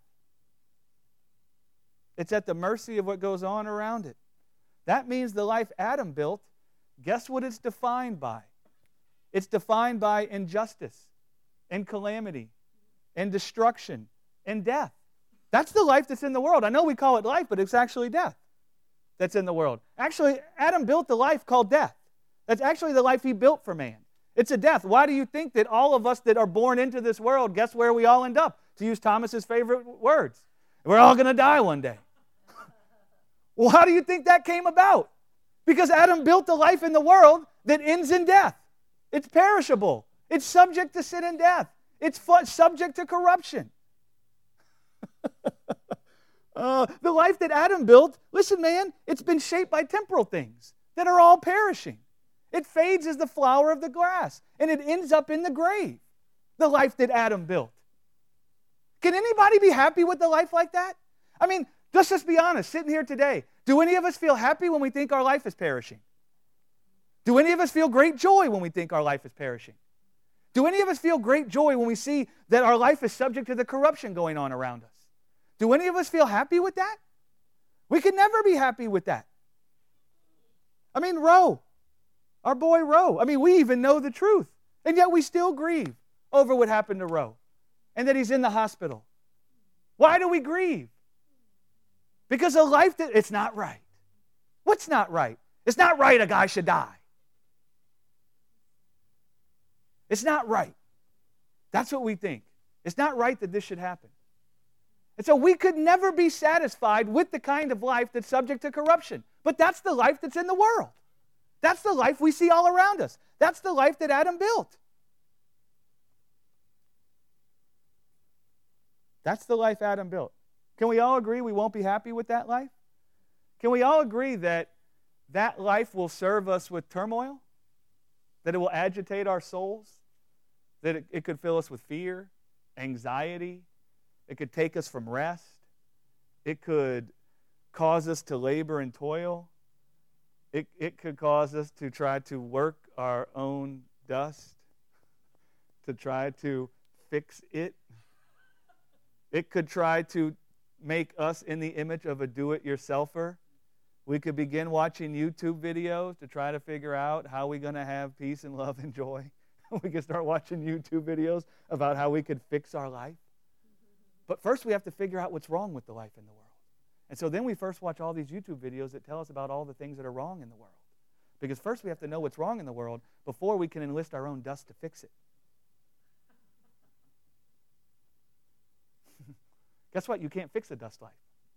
It's at the mercy of what goes on around it. That means the life Adam built, guess what it's defined by? It's defined by injustice and calamity and destruction and death. That's the life that's in the world. I know we call it life, but it's actually death that's in the world. Actually, Adam built the life called death. That's actually the life he built for man. It's a death. Why do you think that all of us that are born into this world, guess where we all end up? To use Thomas's favorite words. We're all going to die one day. Well, how do you think that came about? Because Adam built a life in the world that ends in death. It's perishable. It's subject to sin and death. It's fu- subject to corruption. uh, the life that Adam built, listen, man, it's been shaped by temporal things that are all perishing. It fades as the flower of the grass, and it ends up in the grave, the life that Adam built. Can anybody be happy with a life like that? I mean, let's just be honest, sitting here today, do any of us feel happy when we think our life is perishing? Do any of us feel great joy when we think our life is perishing? Do any of us feel great joy when we see that our life is subject to the corruption going on around us? Do any of us feel happy with that? We can never be happy with that. I mean, Roe, our boy Roe, I mean, we even know the truth, and yet we still grieve over what happened to Roe and that he's in the hospital. Why do we grieve? Because a life that, it's not right. What's not right? It's not right a guy should die. It's not right. That's what we think. It's not right that this should happen. And so we could never be satisfied with the kind of life that's subject to corruption. But that's the life that's in the world. That's the life we see all around us. That's the life that Adam built. That's the life Adam built. Can we all agree we won't be happy with that life? Can we all agree that that life will serve us with turmoil? That it will agitate our souls? That it, it could fill us with fear, anxiety? It could take us from rest? It could cause us to labor and toil? It, it could cause us to try to work our own dust, to try to fix it. It could try to make us in the image of a do-it-yourselfer. We could begin watching YouTube videos to try to figure out how we're going to have peace and love and joy. We could start watching YouTube videos about how we could fix our life. But first we have to figure out what's wrong with the life in the world. And so then we first watch all these YouTube videos that tell us about all the things that are wrong in the world. Because first we have to know what's wrong in the world before we can enlist our own dust to fix it. Guess what? You can't fix a dust life.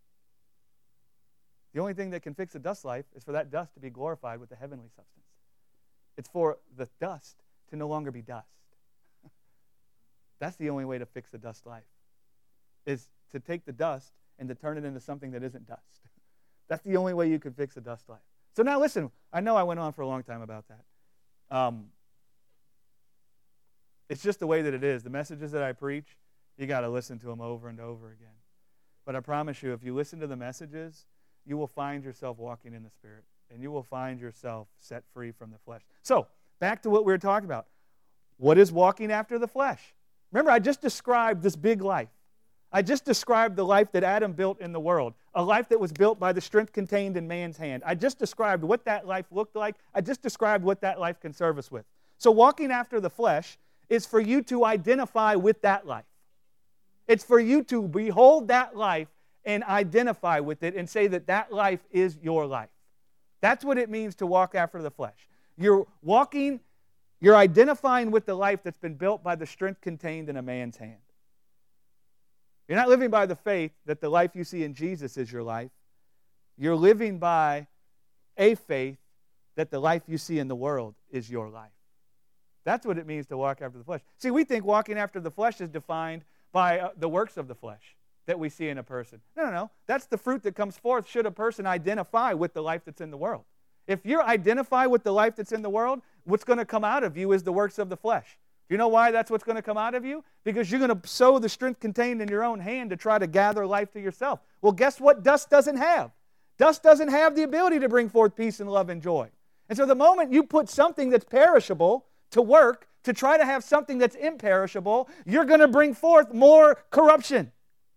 The only thing that can fix a dust life is for that dust to be glorified with the heavenly substance. It's for the dust to no longer be dust. That's the only way to fix a dust life, is to take the dust and to turn it into something that isn't dust. That's the only way you can fix a dust life. So now listen, I know I went on for a long time about that. Um, It's just the way that it is. The messages that I preach, you got to listen to them over and over again. But I promise you, if you listen to the messages, you will find yourself walking in the Spirit, and you will find yourself set free from the flesh. So, back to what we were talking about. What is walking after the flesh? Remember, I just described this big life. I just described the life that Adam built in the world, a life that was built by the strength contained in man's hand. I just described what that life looked like. I just described what that life can serve us with. So walking after the flesh is for you to identify with that life. It's for you to behold that life and identify with it and say that that life is your life. That's what it means to walk after the flesh. You're walking, you're identifying with the life that's been built by the strength contained in a man's hand. You're not living by the faith that the life you see in Jesus is your life. You're living by a faith that the life you see in the world is your life. That's what it means to walk after the flesh. See, we think walking after the flesh is defined by uh, the works of the flesh that we see in a person. No, no, no. That's the fruit that comes forth should a person identify with the life that's in the world. If you identify with the life that's in the world, what's going to come out of you is the works of the flesh. Do you know why that's what's going to come out of you? Because you're going to sow the strength contained in your own hand to try to gather life to yourself. Well, guess what dust doesn't have? Dust doesn't have the ability to bring forth peace and love and joy. And so the moment you put something that's perishable to work to try to have something that's imperishable, you're going to bring forth more corruption.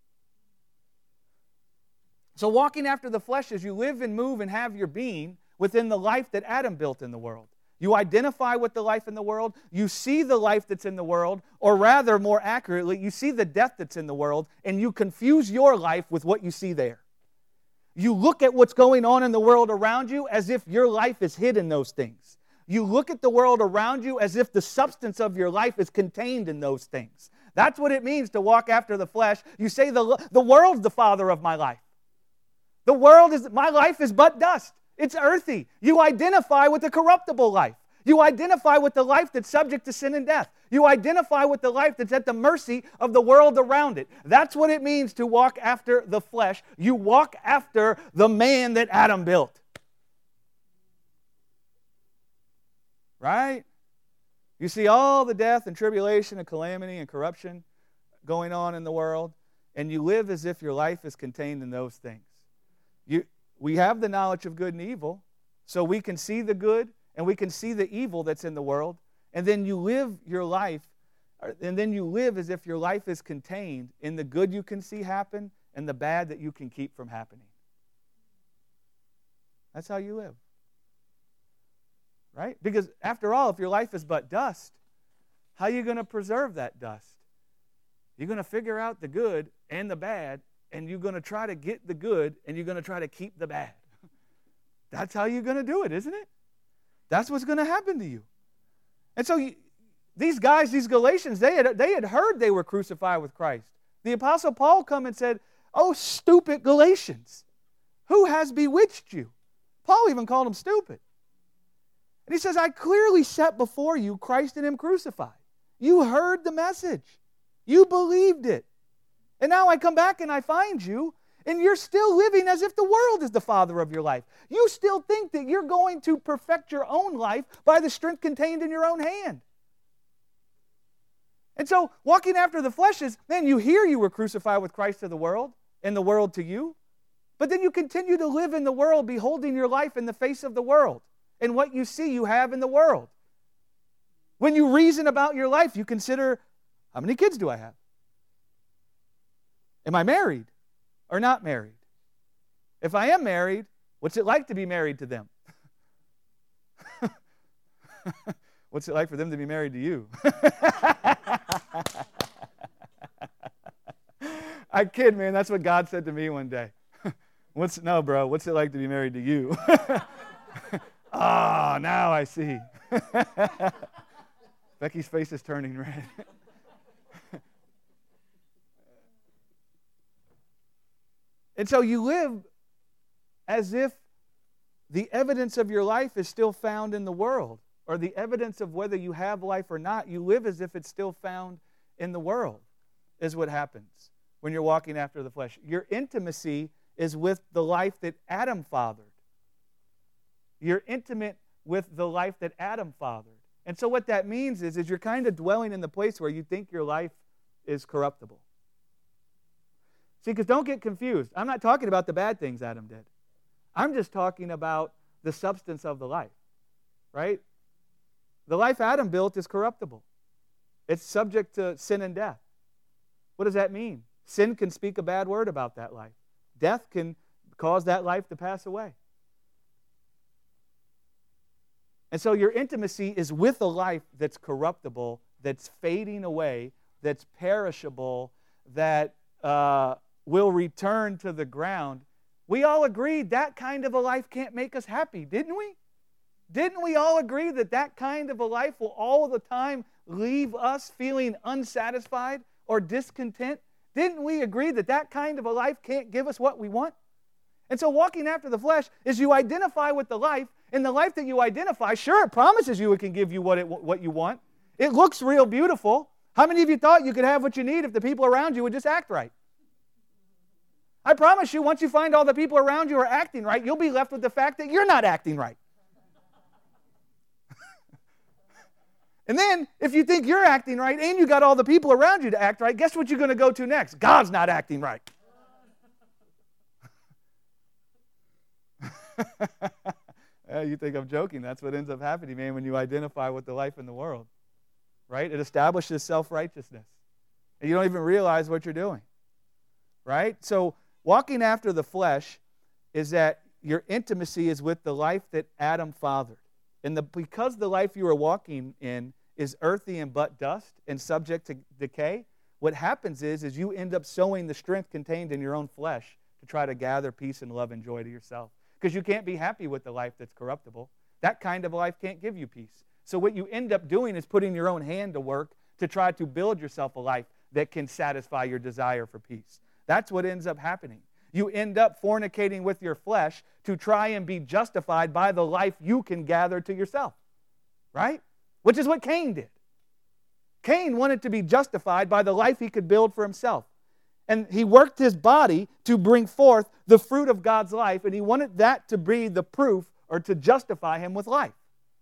So walking after the flesh is you live and move and have your being within the life that Adam built in the world. You identify with the life in the world, you see the life that's in the world, or rather, more accurately, you see the death that's in the world, and you confuse your life with what you see there. You look at what's going on in the world around you as if your life is hid in those things. You look at the world around you as if the substance of your life is contained in those things. That's what it means to walk after the flesh. You say, the, the world's the father of my life. The world is, my life is but dust. It's earthy. You identify with the corruptible life. You identify with the life that's subject to sin and death. You identify with the life that's at the mercy of the world around it. That's what it means to walk after the flesh. You walk after the man that Adam built. Right? You see all the death and tribulation and calamity and corruption going on in the world, and you live as if your life is contained in those things. You, we have the knowledge of good and evil, so we can see the good and we can see the evil that's in the world, and then you live your life, and then you live as if your life is contained in the good you can see happen and the bad that you can keep from happening. That's how you live. Right? Because after all, if your life is but dust, how are you going to preserve that dust? You're going to figure out the good and the bad, and you're going to try to get the good, and you're going to try to keep the bad. That's how you're going to do it, isn't it? That's what's going to happen to you. And so you, these guys, these Galatians, they had, they had heard they were crucified with Christ. The Apostle Paul come and said, "Oh, stupid Galatians, who has bewitched you?" Paul even called them stupid. And he says, "I clearly set before you Christ and Him crucified. You heard the message. You believed it. And now I come back and I find you, and you're still living as if the world is the father of your life. You still think that you're going to perfect your own life by the strength contained in your own hand." And so, walking after the flesh is, man, you hear you were crucified with Christ to the world, and the world to you, but then you continue to live in the world, beholding your life in the face of the world, and what you see you have in the world. When you reason about your life, you consider, how many kids do I have? Am I married or not married? If I am married, what's it like to be married to them? What's it like for them to be married to you? I kid, man. That's what God said to me one day. What's no, bro? What's it like to be married to you? Ah, oh, now I see. Becky's face is turning red. And so you live as if the evidence of your life is still found in the world, or the evidence of whether you have life or not, you live as if it's still found in the world, is what happens when you're walking after the flesh. Your intimacy is with the life that Adam fathered. You're intimate with the life that Adam fathered. And so what that means is, is you're kind of dwelling in the place where you think your life is corruptible. See, because don't get confused. I'm not talking about the bad things Adam did. I'm just talking about the substance of the life, right? The life Adam built is corruptible. It's subject to sin and death. What does that mean? Sin can speak a bad word about that life. Death can cause that life to pass away. And so your intimacy is with a life that's corruptible, that's fading away, that's perishable, that uh, will return to the ground. We all agreed that kind of a life can't make us happy, didn't we? Didn't we all agree that that kind of a life will all the time leave us feeling unsatisfied or discontent? Didn't we agree that that kind of a life can't give us what we want? And so walking after the flesh is you identify with the life, and the life that you identify, sure, it promises you it can give you what, it, what you want. It looks real beautiful. How many of you thought you could have what you need if the people around you would just act right? I promise you, once you find all the people around you are acting right, you'll be left with the fact that you're not acting right. And then, if you think you're acting right and you got all the people around you to act right, guess what you're going to go to next? God's not acting right. uh, you think I'm joking. That's what ends up happening, man, when you identify with the life in the world. Right? It establishes self-righteousness. And you don't even realize what you're doing. Right? So, walking after the flesh is that your intimacy is with the life that Adam fathered. And the, because the life you are walking in is earthy and but dust and subject to decay, what happens is, is you end up sowing the strength contained in your own flesh to try to gather peace and love and joy to yourself. Because you can't be happy with the life that's corruptible. That kind of life can't give you peace. So what you end up doing is putting your own hand to work to try to build yourself a life that can satisfy your desire for peace. That's what ends up happening. You end up fornicating with your flesh to try and be justified by the life you can gather to yourself. Right? Which is what Cain did. Cain wanted to be justified by the life he could build for himself. And he worked his body to bring forth the fruit of God's life, and he wanted that to be the proof or to justify him with life.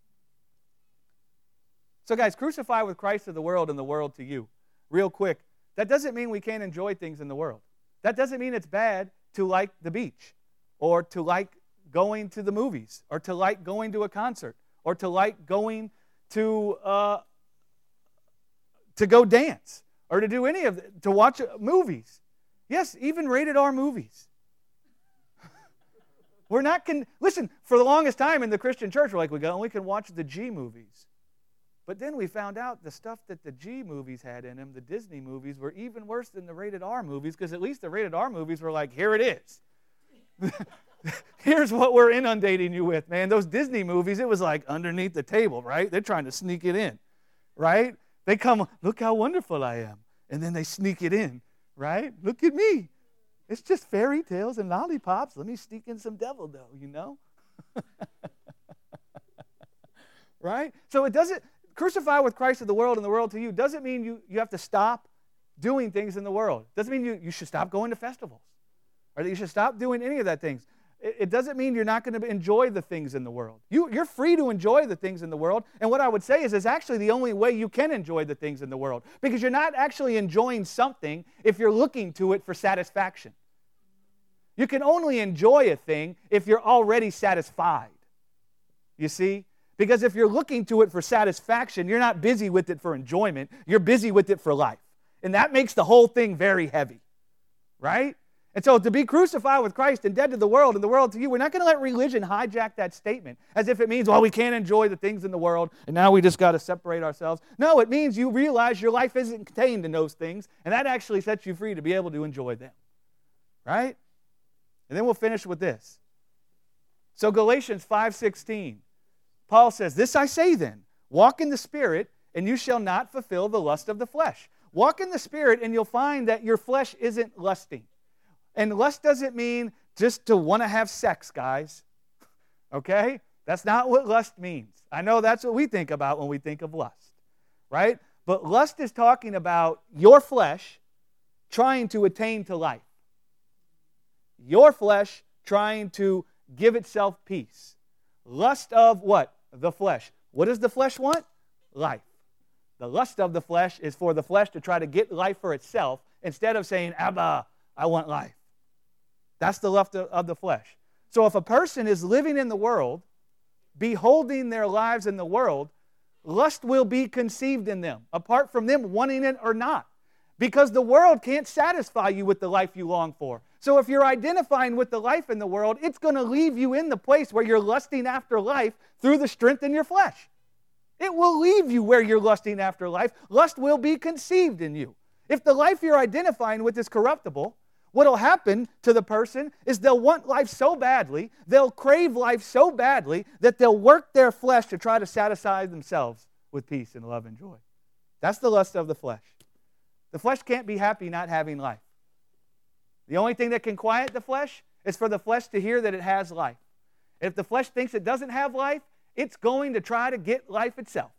So guys, crucify with Christ to the world and the world to you. Real quick, that doesn't mean we can't enjoy things in the world. That doesn't mean it's bad to like the beach, or to like going to the movies, or to like going to a concert, or to like going to uh, to go dance, or to do any of it, to watch movies. Yes, even rated R movies. We're not con- listen. For the longest time in the Christian church, we're like, we go and we can watch the G movies. But then we found out the stuff that the G movies had in them, the Disney movies, were even worse than the rated R movies, because at least the rated R movies were like, here it is. Here's what we're inundating you with, man. Those Disney movies, it was like underneath the table, right? They're trying to sneak it in, right? They come, look how wonderful I am. And then they sneak it in, right? Look at me. It's just fairy tales and lollipops. Let me sneak in some devil dough, you know? Right? So it doesn't... Crucify with Christ to the world and the world to you doesn't mean you, you have to stop doing things in the world. Doesn't mean you, you should stop going to festivals, or that you should stop doing any of that things. It, it doesn't mean you're not going to enjoy the things in the world. You, you're free to enjoy the things in the world, and what I would say is it's actually the only way you can enjoy the things in the world, because you're not actually enjoying something if you're looking to it for satisfaction. You can only enjoy a thing if you're already satisfied. You see? Because if you're looking to it for satisfaction, you're not busy with it for enjoyment. You're busy with it for life. And that makes the whole thing very heavy. Right? And so to be crucified with Christ and dead to the world and the world to you, we're not going to let religion hijack that statement as if it means, well, we can't enjoy the things in the world and now we just got to separate ourselves. No, it means you realize your life isn't contained in those things, and that actually sets you free to be able to enjoy them. Right? And then we'll finish with this. So Galatians five sixteen. Paul says, this I say then, walk in the Spirit, and you shall not fulfill the lust of the flesh. Walk in the Spirit, and you'll find that your flesh isn't lusting. And lust doesn't mean just to want to have sex, guys. Okay? That's not what lust means. I know that's what we think about when we think of lust. Right? But lust is talking about your flesh trying to attain to life. Your flesh trying to give itself peace. Lust of what? The flesh. What does the flesh want? life. The lust of the flesh is for the flesh to try to get life for itself instead of saying, Abba, I want life. That's the lust of the flesh. So if a person is living in the world, beholding their lives in the world, lust will be conceived in them, apart from them wanting it or not. Because the world can't satisfy you with the life you long for. So if you're identifying with the life in the world, it's going to leave you in the place where you're lusting after life through the strength in your flesh. It will leave you where you're lusting after life. Lust will be conceived in you. If the life you're identifying with is corruptible, what will happen to the person is they'll want life so badly, they'll crave life so badly, that they'll work their flesh to try to satisfy themselves with peace and love and joy. That's the lust of the flesh. The flesh can't be happy not having life. The only thing that can quiet the flesh is for the flesh to hear that it has life. If the flesh thinks it doesn't have life, it's going to try to get life itself.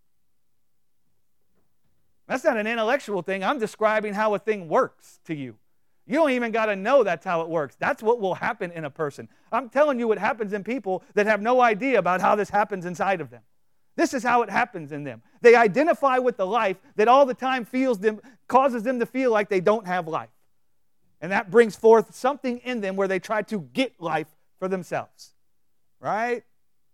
That's not an intellectual thing. I'm describing how a thing works to you. You don't even got to know that's how it works. That's what will happen in a person. I'm telling you what happens in people that have no idea about how this happens inside of them. This is how it happens in them. They identify with the life that all the time feels them, causes them to feel like they don't have life. And that brings forth something in them where they try to get life for themselves. Right?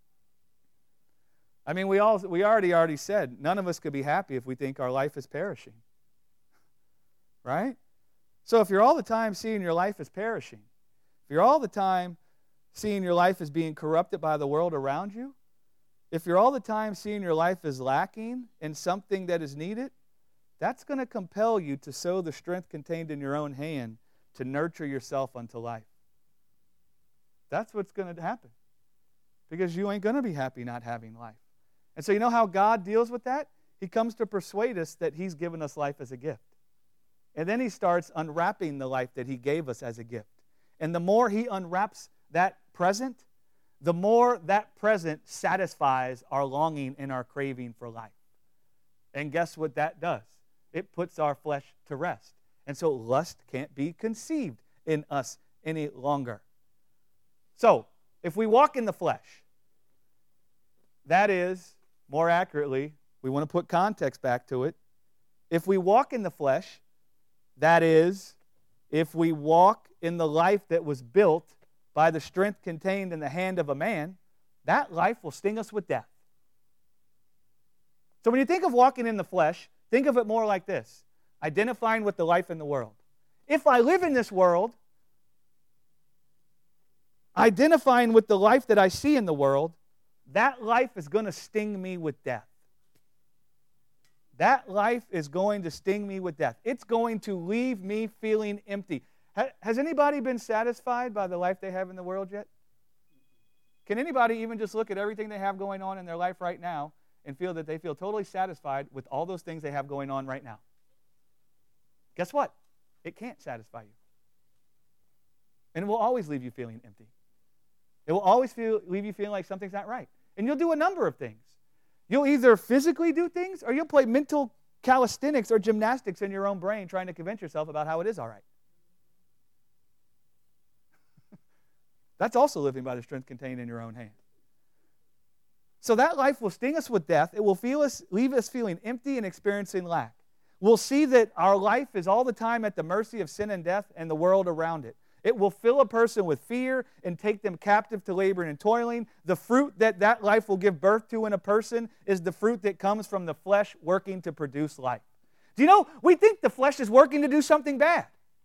I mean, we all we already already said none of us could be happy if we think our life is perishing. Right? So if you're all the time seeing your life as perishing, if you're all the time seeing your life as being corrupted by the world around you, if you're all the time seeing your life as lacking in something that is needed, that's going to compel you to sow the strength contained in your own hand to nurture yourself unto life. That's what's going to happen. Because you ain't going to be happy not having life. And so you know how God deals with that? He comes to persuade us that He's given us life as a gift. And then He starts unwrapping the life that He gave us as a gift. And the more He unwraps that present, the more that present satisfies our longing and our craving for life. And guess what that does? It puts our flesh to rest. And so lust can't be conceived in us any longer. So, if we walk in the flesh, that is, more accurately, we want to put context back to it. If we walk in the flesh, that is, if we walk in the life that was built by the strength contained in the hand of a man, that life will sting us with death. So when you think of walking in the flesh, think of it more like this: identifying with the life in the world. If I live in this world, identifying with the life that I see in the world, that life is going to sting me with death. That life is going to sting me with death. It's going to leave me feeling empty. Has anybody been satisfied by the life they have in the world yet? Can anybody even just look at everything they have going on in their life right now and feel that they feel totally satisfied with all those things they have going on right now? Guess what? It can't satisfy you. And it will always leave you feeling empty. It will always feel, leave you feeling like something's not right. And you'll do a number of things. You'll either physically do things or you'll play mental calisthenics or gymnastics in your own brain trying to convince yourself about how it is all right. That's also living by the strength contained in your own hand. So that life will sting us with death. It will feel us, leave us feeling empty and experiencing lack. We'll see that our life is all the time at the mercy of sin and death and the world around it. It will fill a person with fear and take them captive to laboring and toiling. The fruit that that life will give birth to in a person is the fruit that comes from the flesh working to produce life. Do you know, we think the flesh is working to do something bad.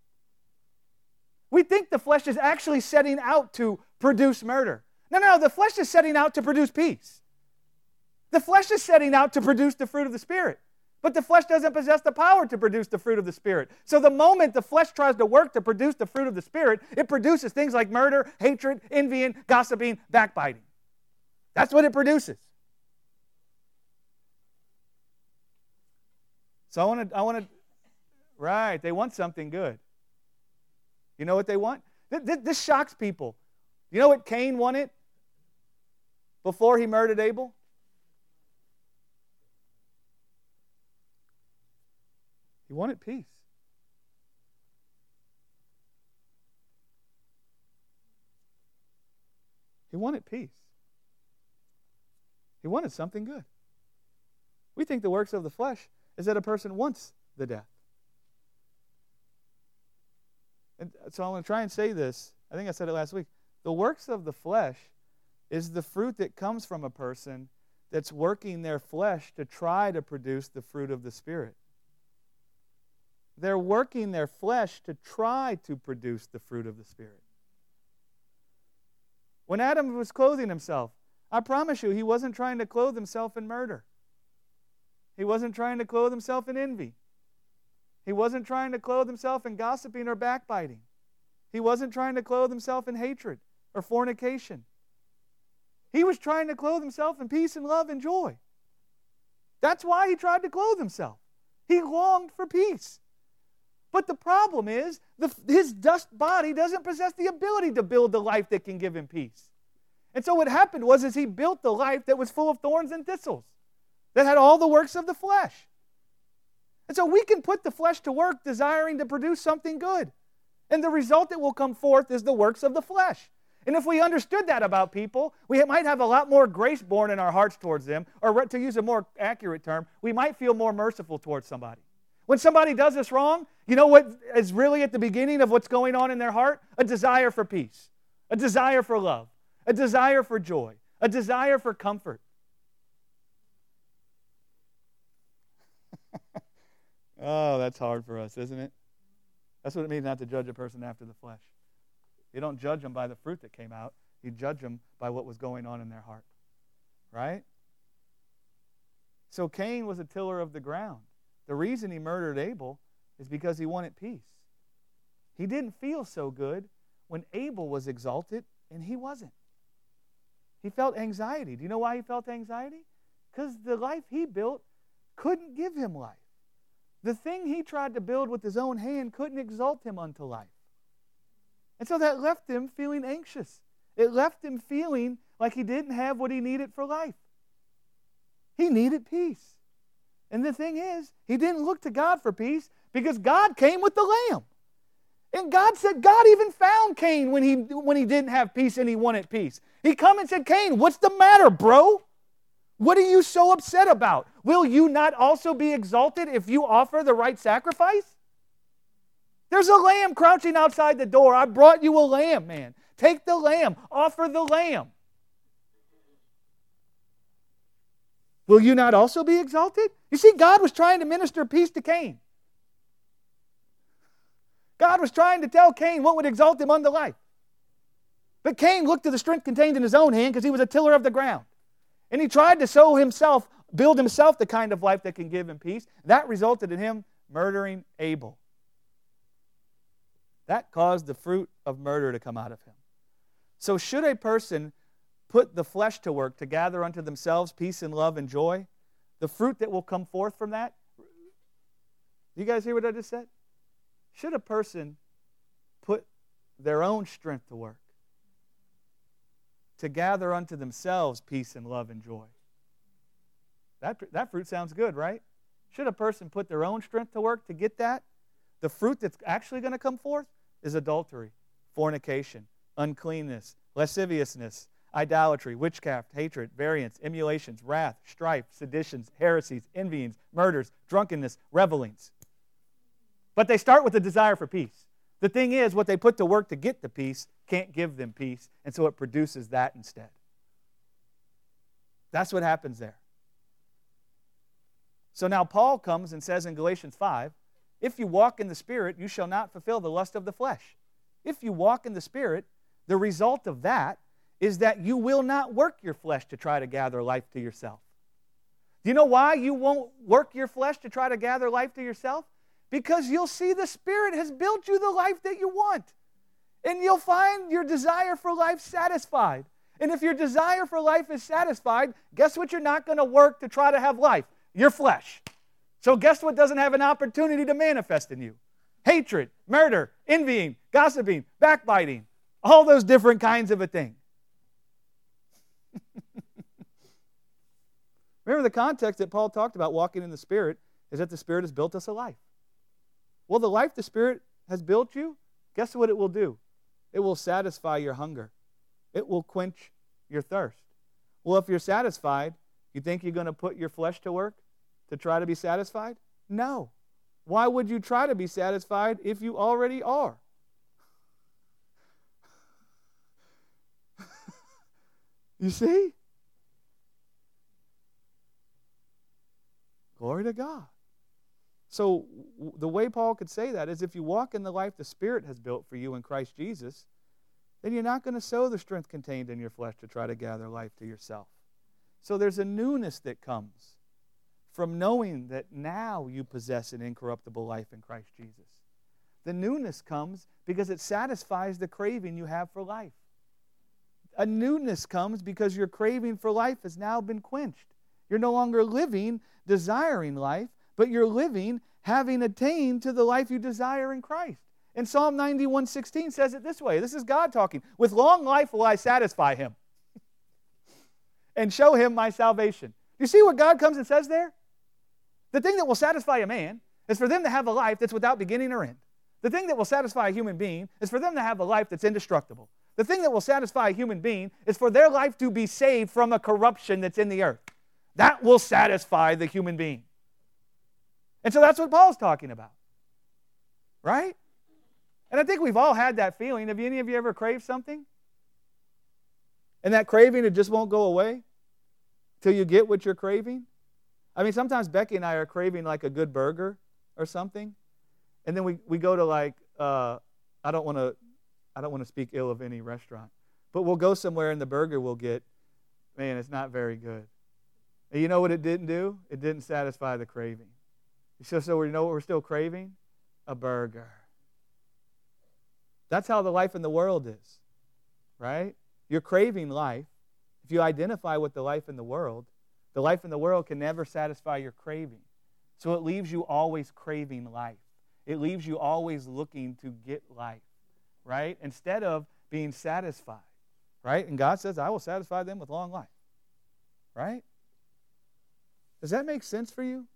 We think the flesh is actually setting out to produce murder. No, no, the flesh is setting out to produce peace. The flesh is setting out to produce the fruit of the Spirit. But the flesh doesn't possess the power to produce the fruit of the Spirit. So the moment the flesh tries to work to produce the fruit of the Spirit, it produces things like murder, hatred, envying, gossiping, backbiting. That's what it produces. So I want to, I want to, right, they want something good. You know what they want? This, this shocks people. You know what Cain wanted before he murdered Abel? He wanted peace. He wanted peace. He wanted something good. We think the works of the flesh is that a person wants the death. And so I'm going to try and say this. I think I said it last week. The works of the flesh is the fruit that comes from a person that's working their flesh to try to produce the fruit of the Spirit. They're working their flesh to try to produce the fruit of the Spirit. When Adam was clothing himself, I promise you, he wasn't trying to clothe himself in murder. He wasn't trying to clothe himself in envy. He wasn't trying to clothe himself in gossiping or backbiting. He wasn't trying to clothe himself in hatred or fornication. He was trying to clothe himself in peace and love and joy. That's why he tried to clothe himself. He longed for peace. But the problem is, the, his dust body doesn't possess the ability to build the life that can give him peace. And so what happened was is he built the life that was full of thorns and thistles, that had all the works of the flesh. And so we can put the flesh to work desiring to produce something good. And the result that will come forth is the works of the flesh. And if we understood that about people, we might have a lot more grace born in our hearts towards them, or to use a more accurate term, we might feel more merciful towards somebody. When somebody does us wrong, you know what is really at the beginning of what's going on in their heart? A desire for peace, a desire for love, a desire for joy, a desire for comfort. Oh, that's hard for us, isn't it? That's what it means not to judge a person after the flesh. You don't judge them by the fruit that came out. You judge them by what was going on in their heart. Right? So Cain was a tiller of the ground. The reason he murdered Abel is because he wanted peace. He didn't feel so good when Abel was exalted and he wasn't. He felt anxiety. Do you know why he felt anxiety? Because the life he built couldn't give him life. The thing he tried to build with his own hand couldn't exalt him unto life. And so that left him feeling anxious. It left him feeling like he didn't have what he needed for life. He needed peace. And the thing is, he didn't look to God for peace because God came with the lamb. And God said, God even found Cain when he, when he didn't have peace and he wanted peace. He come and said, Cain, what's the matter, bro? What are you so upset about? Will you not also be exalted if you offer the right sacrifice? There's a lamb crouching outside the door. I brought you a lamb, man. Take the lamb. Offer the lamb. Will you not also be exalted? You see, God was trying to minister peace to Cain. God was trying to tell Cain what would exalt him unto life. But Cain looked to the strength contained in his own hand because he was a tiller of the ground. And he tried to sow himself, build himself the kind of life that can give him peace. That resulted in him murdering Abel. That caused the fruit of murder to come out of him. So should a person put the flesh to work to gather unto themselves peace and love and joy, the fruit that will come forth from that, do you guys hear what I just said? Should a person put their own strength to work to gather unto themselves peace and love and joy? That, that fruit sounds good, right? Should a person put their own strength to work to get that? The fruit that's actually going to come forth is adultery, fornication, uncleanness, lasciviousness, idolatry, witchcraft, hatred, variance, emulations, wrath, strife, seditions, heresies, envyings, murders, drunkenness, revelings. But they start with a desire for peace. The thing is, what they put to work to get the peace can't give them peace, and so it produces that instead. That's what happens there. So now Paul comes and says in Galatians five, if you walk in the Spirit, you shall not fulfill the lust of the flesh. If you walk in the Spirit, the result of that is that you will not work your flesh to try to gather life to yourself. Do you know why you won't work your flesh to try to gather life to yourself? Because you'll see the Spirit has built you the life that you want. And you'll find your desire for life satisfied. And if your desire for life is satisfied, guess what you're not going to work to try to have life? Your flesh. So guess what doesn't have an opportunity to manifest in you? Hatred, murder, envying, gossiping, backbiting. All those different kinds of a thing. Remember, the context that Paul talked about walking in the Spirit is that the Spirit has built us a life. Well, the life the Spirit has built you, guess what it will do? It will satisfy your hunger. It will quench your thirst. Well, if you're satisfied, you think you're going to put your flesh to work to try to be satisfied? No. Why would you try to be satisfied if you already are? You see? Glory to God. So w- the way Paul could say that is if you walk in the life the Spirit has built for you in Christ Jesus, then you're not going to sow the strength contained in your flesh to try to gather life to yourself. So there's a newness that comes from knowing that now you possess an incorruptible life in Christ Jesus. The newness comes because it satisfies the craving you have for life. A newness comes because your craving for life has now been quenched. You're no longer living desiring life, but you're living having attained to the life you desire in Christ. And Psalm ninety-one sixteen says it this way. This is God talking. With long life will I satisfy him and show him my salvation. Do you see what God comes and says there? The thing that will satisfy a man is for them to have a life that's without beginning or end. The thing that will satisfy a human being is for them to have a life that's indestructible. The thing that will satisfy a human being is for their life to be saved from a corruption that's in the earth. That will satisfy the human being. And so that's what Paul's talking about. Right? And I think we've all had that feeling. Have any of you ever craved something? And that craving, it just won't go away till you get what you're craving? I mean, sometimes Becky and I are craving like a good burger or something. And then we, we go to like, uh, I don't want to I don't want to speak ill of any restaurant, but we'll go somewhere and the burger we'll get, man, it's not very good. And you know what it didn't do? It didn't satisfy the craving. So, so we know what we're still craving? A burger. That's how the life in the world is, right? You're craving life. If you identify with the life in the world, the life in the world can never satisfy your craving. So it leaves you always craving life. It leaves you always looking to get life, right? Instead of being satisfied, right? And God says, I will satisfy them with long life, right? Does that make sense for you?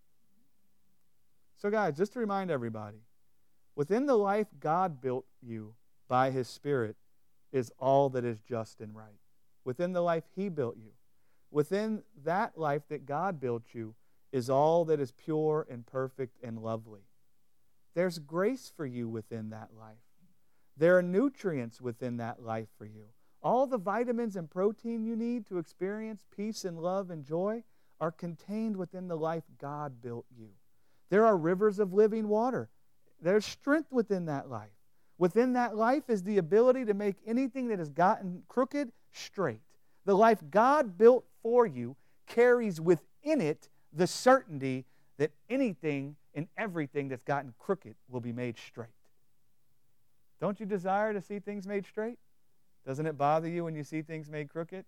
So guys, just to remind everybody, within the life God built you by His Spirit is all that is just and right. Within the life He built you, within that life that God built you is all that is pure and perfect and lovely. There's grace for you within that life. There are nutrients within that life for you. All the vitamins and protein you need to experience peace and love and joy are contained within the life God built you. There are rivers of living water. There's strength within that life. Within that life is the ability to make anything that has gotten crooked straight. The life God built for you carries within it the certainty that anything and everything that's gotten crooked will be made straight. Don't you desire to see things made straight? Doesn't it bother you when you see things made crooked?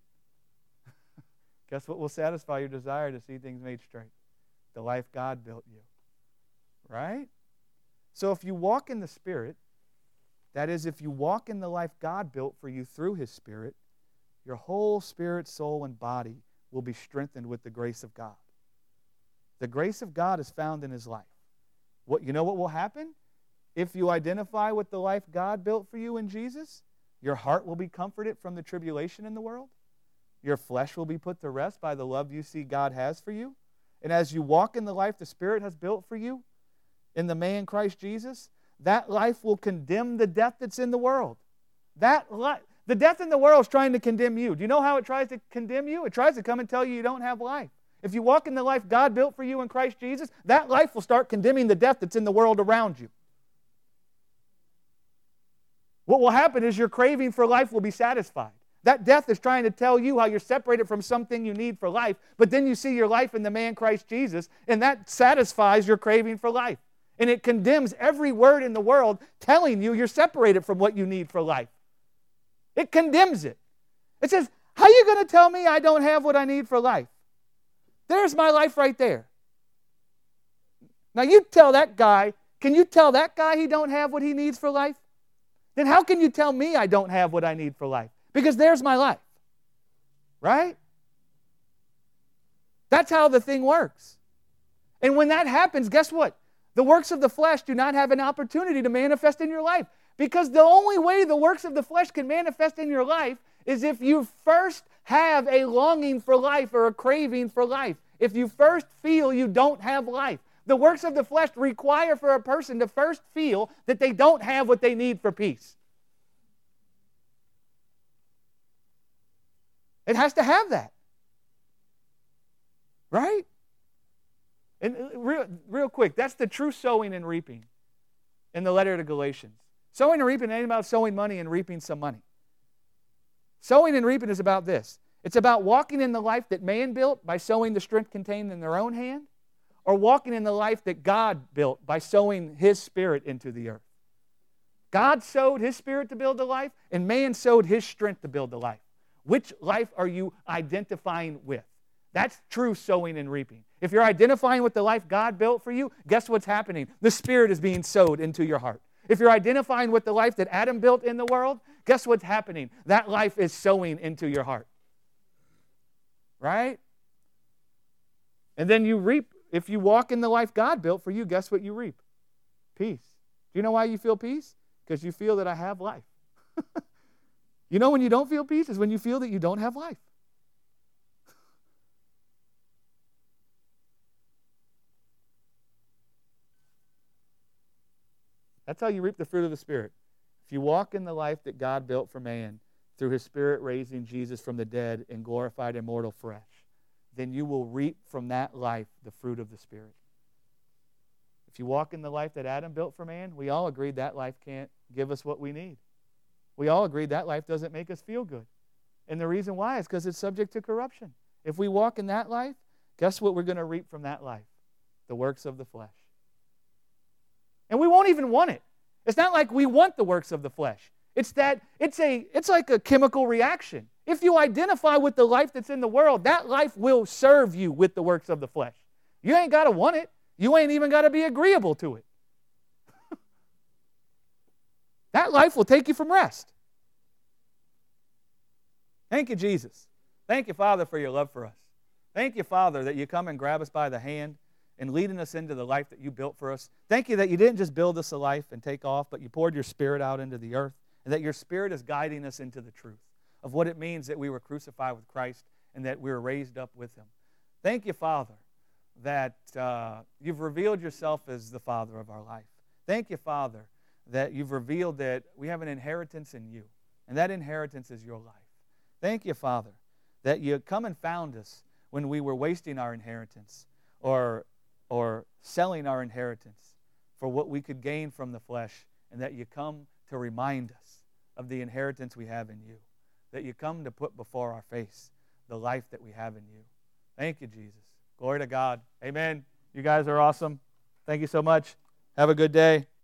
Guess what will satisfy your desire to see things made straight? The life God built you. Right? So if you walk in the Spirit, that is, if you walk in the life God built for you through His Spirit, your whole spirit, soul, and body will be strengthened with the grace of God. The grace of God is found in His life. What, you know what will happen? If you identify with the life God built for you in Jesus, your heart will be comforted from the tribulation in the world. Your flesh will be put to rest by the love you see God has for you. And as you walk in the life the Spirit has built for you, in the man Christ Jesus, that life will condemn the death that's in the world. That life, the death in the world is trying to condemn you. Do you know how it tries to condemn you? It tries to come and tell you you don't have life. If you walk in the life God built for you in Christ Jesus, that life will start condemning the death that's in the world around you. What will happen is your craving for life will be satisfied. That death is trying to tell you how you're separated from something you need for life, but then you see your life in the man Christ Jesus, and that satisfies your craving for life. And it condemns every word in the world telling you you're separated from what you need for life. It condemns it. It says, how are you going to tell me I don't have what I need for life? There's my life right there. Now you tell that guy, can you tell that guy he don't have what he needs for life? Then how can you tell me I don't have what I need for life? Because there's my life. Right? That's how the thing works. And when that happens, guess what? The works of the flesh do not have an opportunity to manifest in your life. Because the only way the works of the flesh can manifest in your life is if you first have a longing for life or a craving for life. if you first feel you don't have life. The works of the flesh require for a person to first feel that they don't have what they need for peace. It has to have that. Right? And real, real quick, that's the true sowing and reaping in the letter to Galatians. Sowing and reaping ain't about sowing money and reaping some money. Sowing and reaping is about this. It's about walking in the life that man built by sowing the strength contained in their own hand, or walking in the life that God built by sowing His Spirit into the earth. God sowed His Spirit to build the life, and man sowed his strength to build the life. Which life are you identifying with? That's true sowing and reaping. If you're identifying with the life God built for you, guess what's happening? The Spirit is being sowed into your heart. If you're identifying with the life that Adam built in the world, guess what's happening? That life is sowing into your heart. Right? And then you reap. If you walk in the life God built for you, guess what you reap? Peace. Do you know why you feel peace? Because you feel that I have life. You know when you don't feel peace is when you feel that you don't have life. That's how you reap the fruit of the Spirit. If you walk in the life that God built for man through His Spirit raising Jesus from the dead in glorified immortal flesh, then you will reap from that life the fruit of the Spirit. If you walk in the life that Adam built for man, we all agreed that life can't give us what we need. We all agreed that life doesn't make us feel good. And the reason why is because it's subject to corruption. If we walk in that life, guess what we're going to reap from that life? The works of the flesh. And we won't even want it. It's not like we want the works of the flesh. It's that it's a it's like a chemical reaction. If you identify with the life that's in the world, that life will serve you with the works of the flesh. You ain't got to want it. You ain't even got to be agreeable to it. That life will take you from rest. Thank you, Jesus. Thank you, Father, for your love for us. Thank you, Father, that you come and grab us by the hand and leading us into the life that you built for us. Thank you that you didn't just build us a life and take off, but you poured your Spirit out into the earth, and that your Spirit is guiding us into the truth of what it means that we were crucified with Christ and that we were raised up with Him. Thank you, Father, that uh, you've revealed yourself as the Father of our life. Thank you, Father, that you've revealed that we have an inheritance in you, and that inheritance is your life. Thank you, Father, that you come and found us when we were wasting our inheritance or, or selling our inheritance for what we could gain from the flesh, and that you come to remind us of the inheritance we have in you, that you come to put before our face the life that we have in you. Thank you, Jesus. Glory to God. Amen. You guys are awesome. Thank you so much. Have a good day.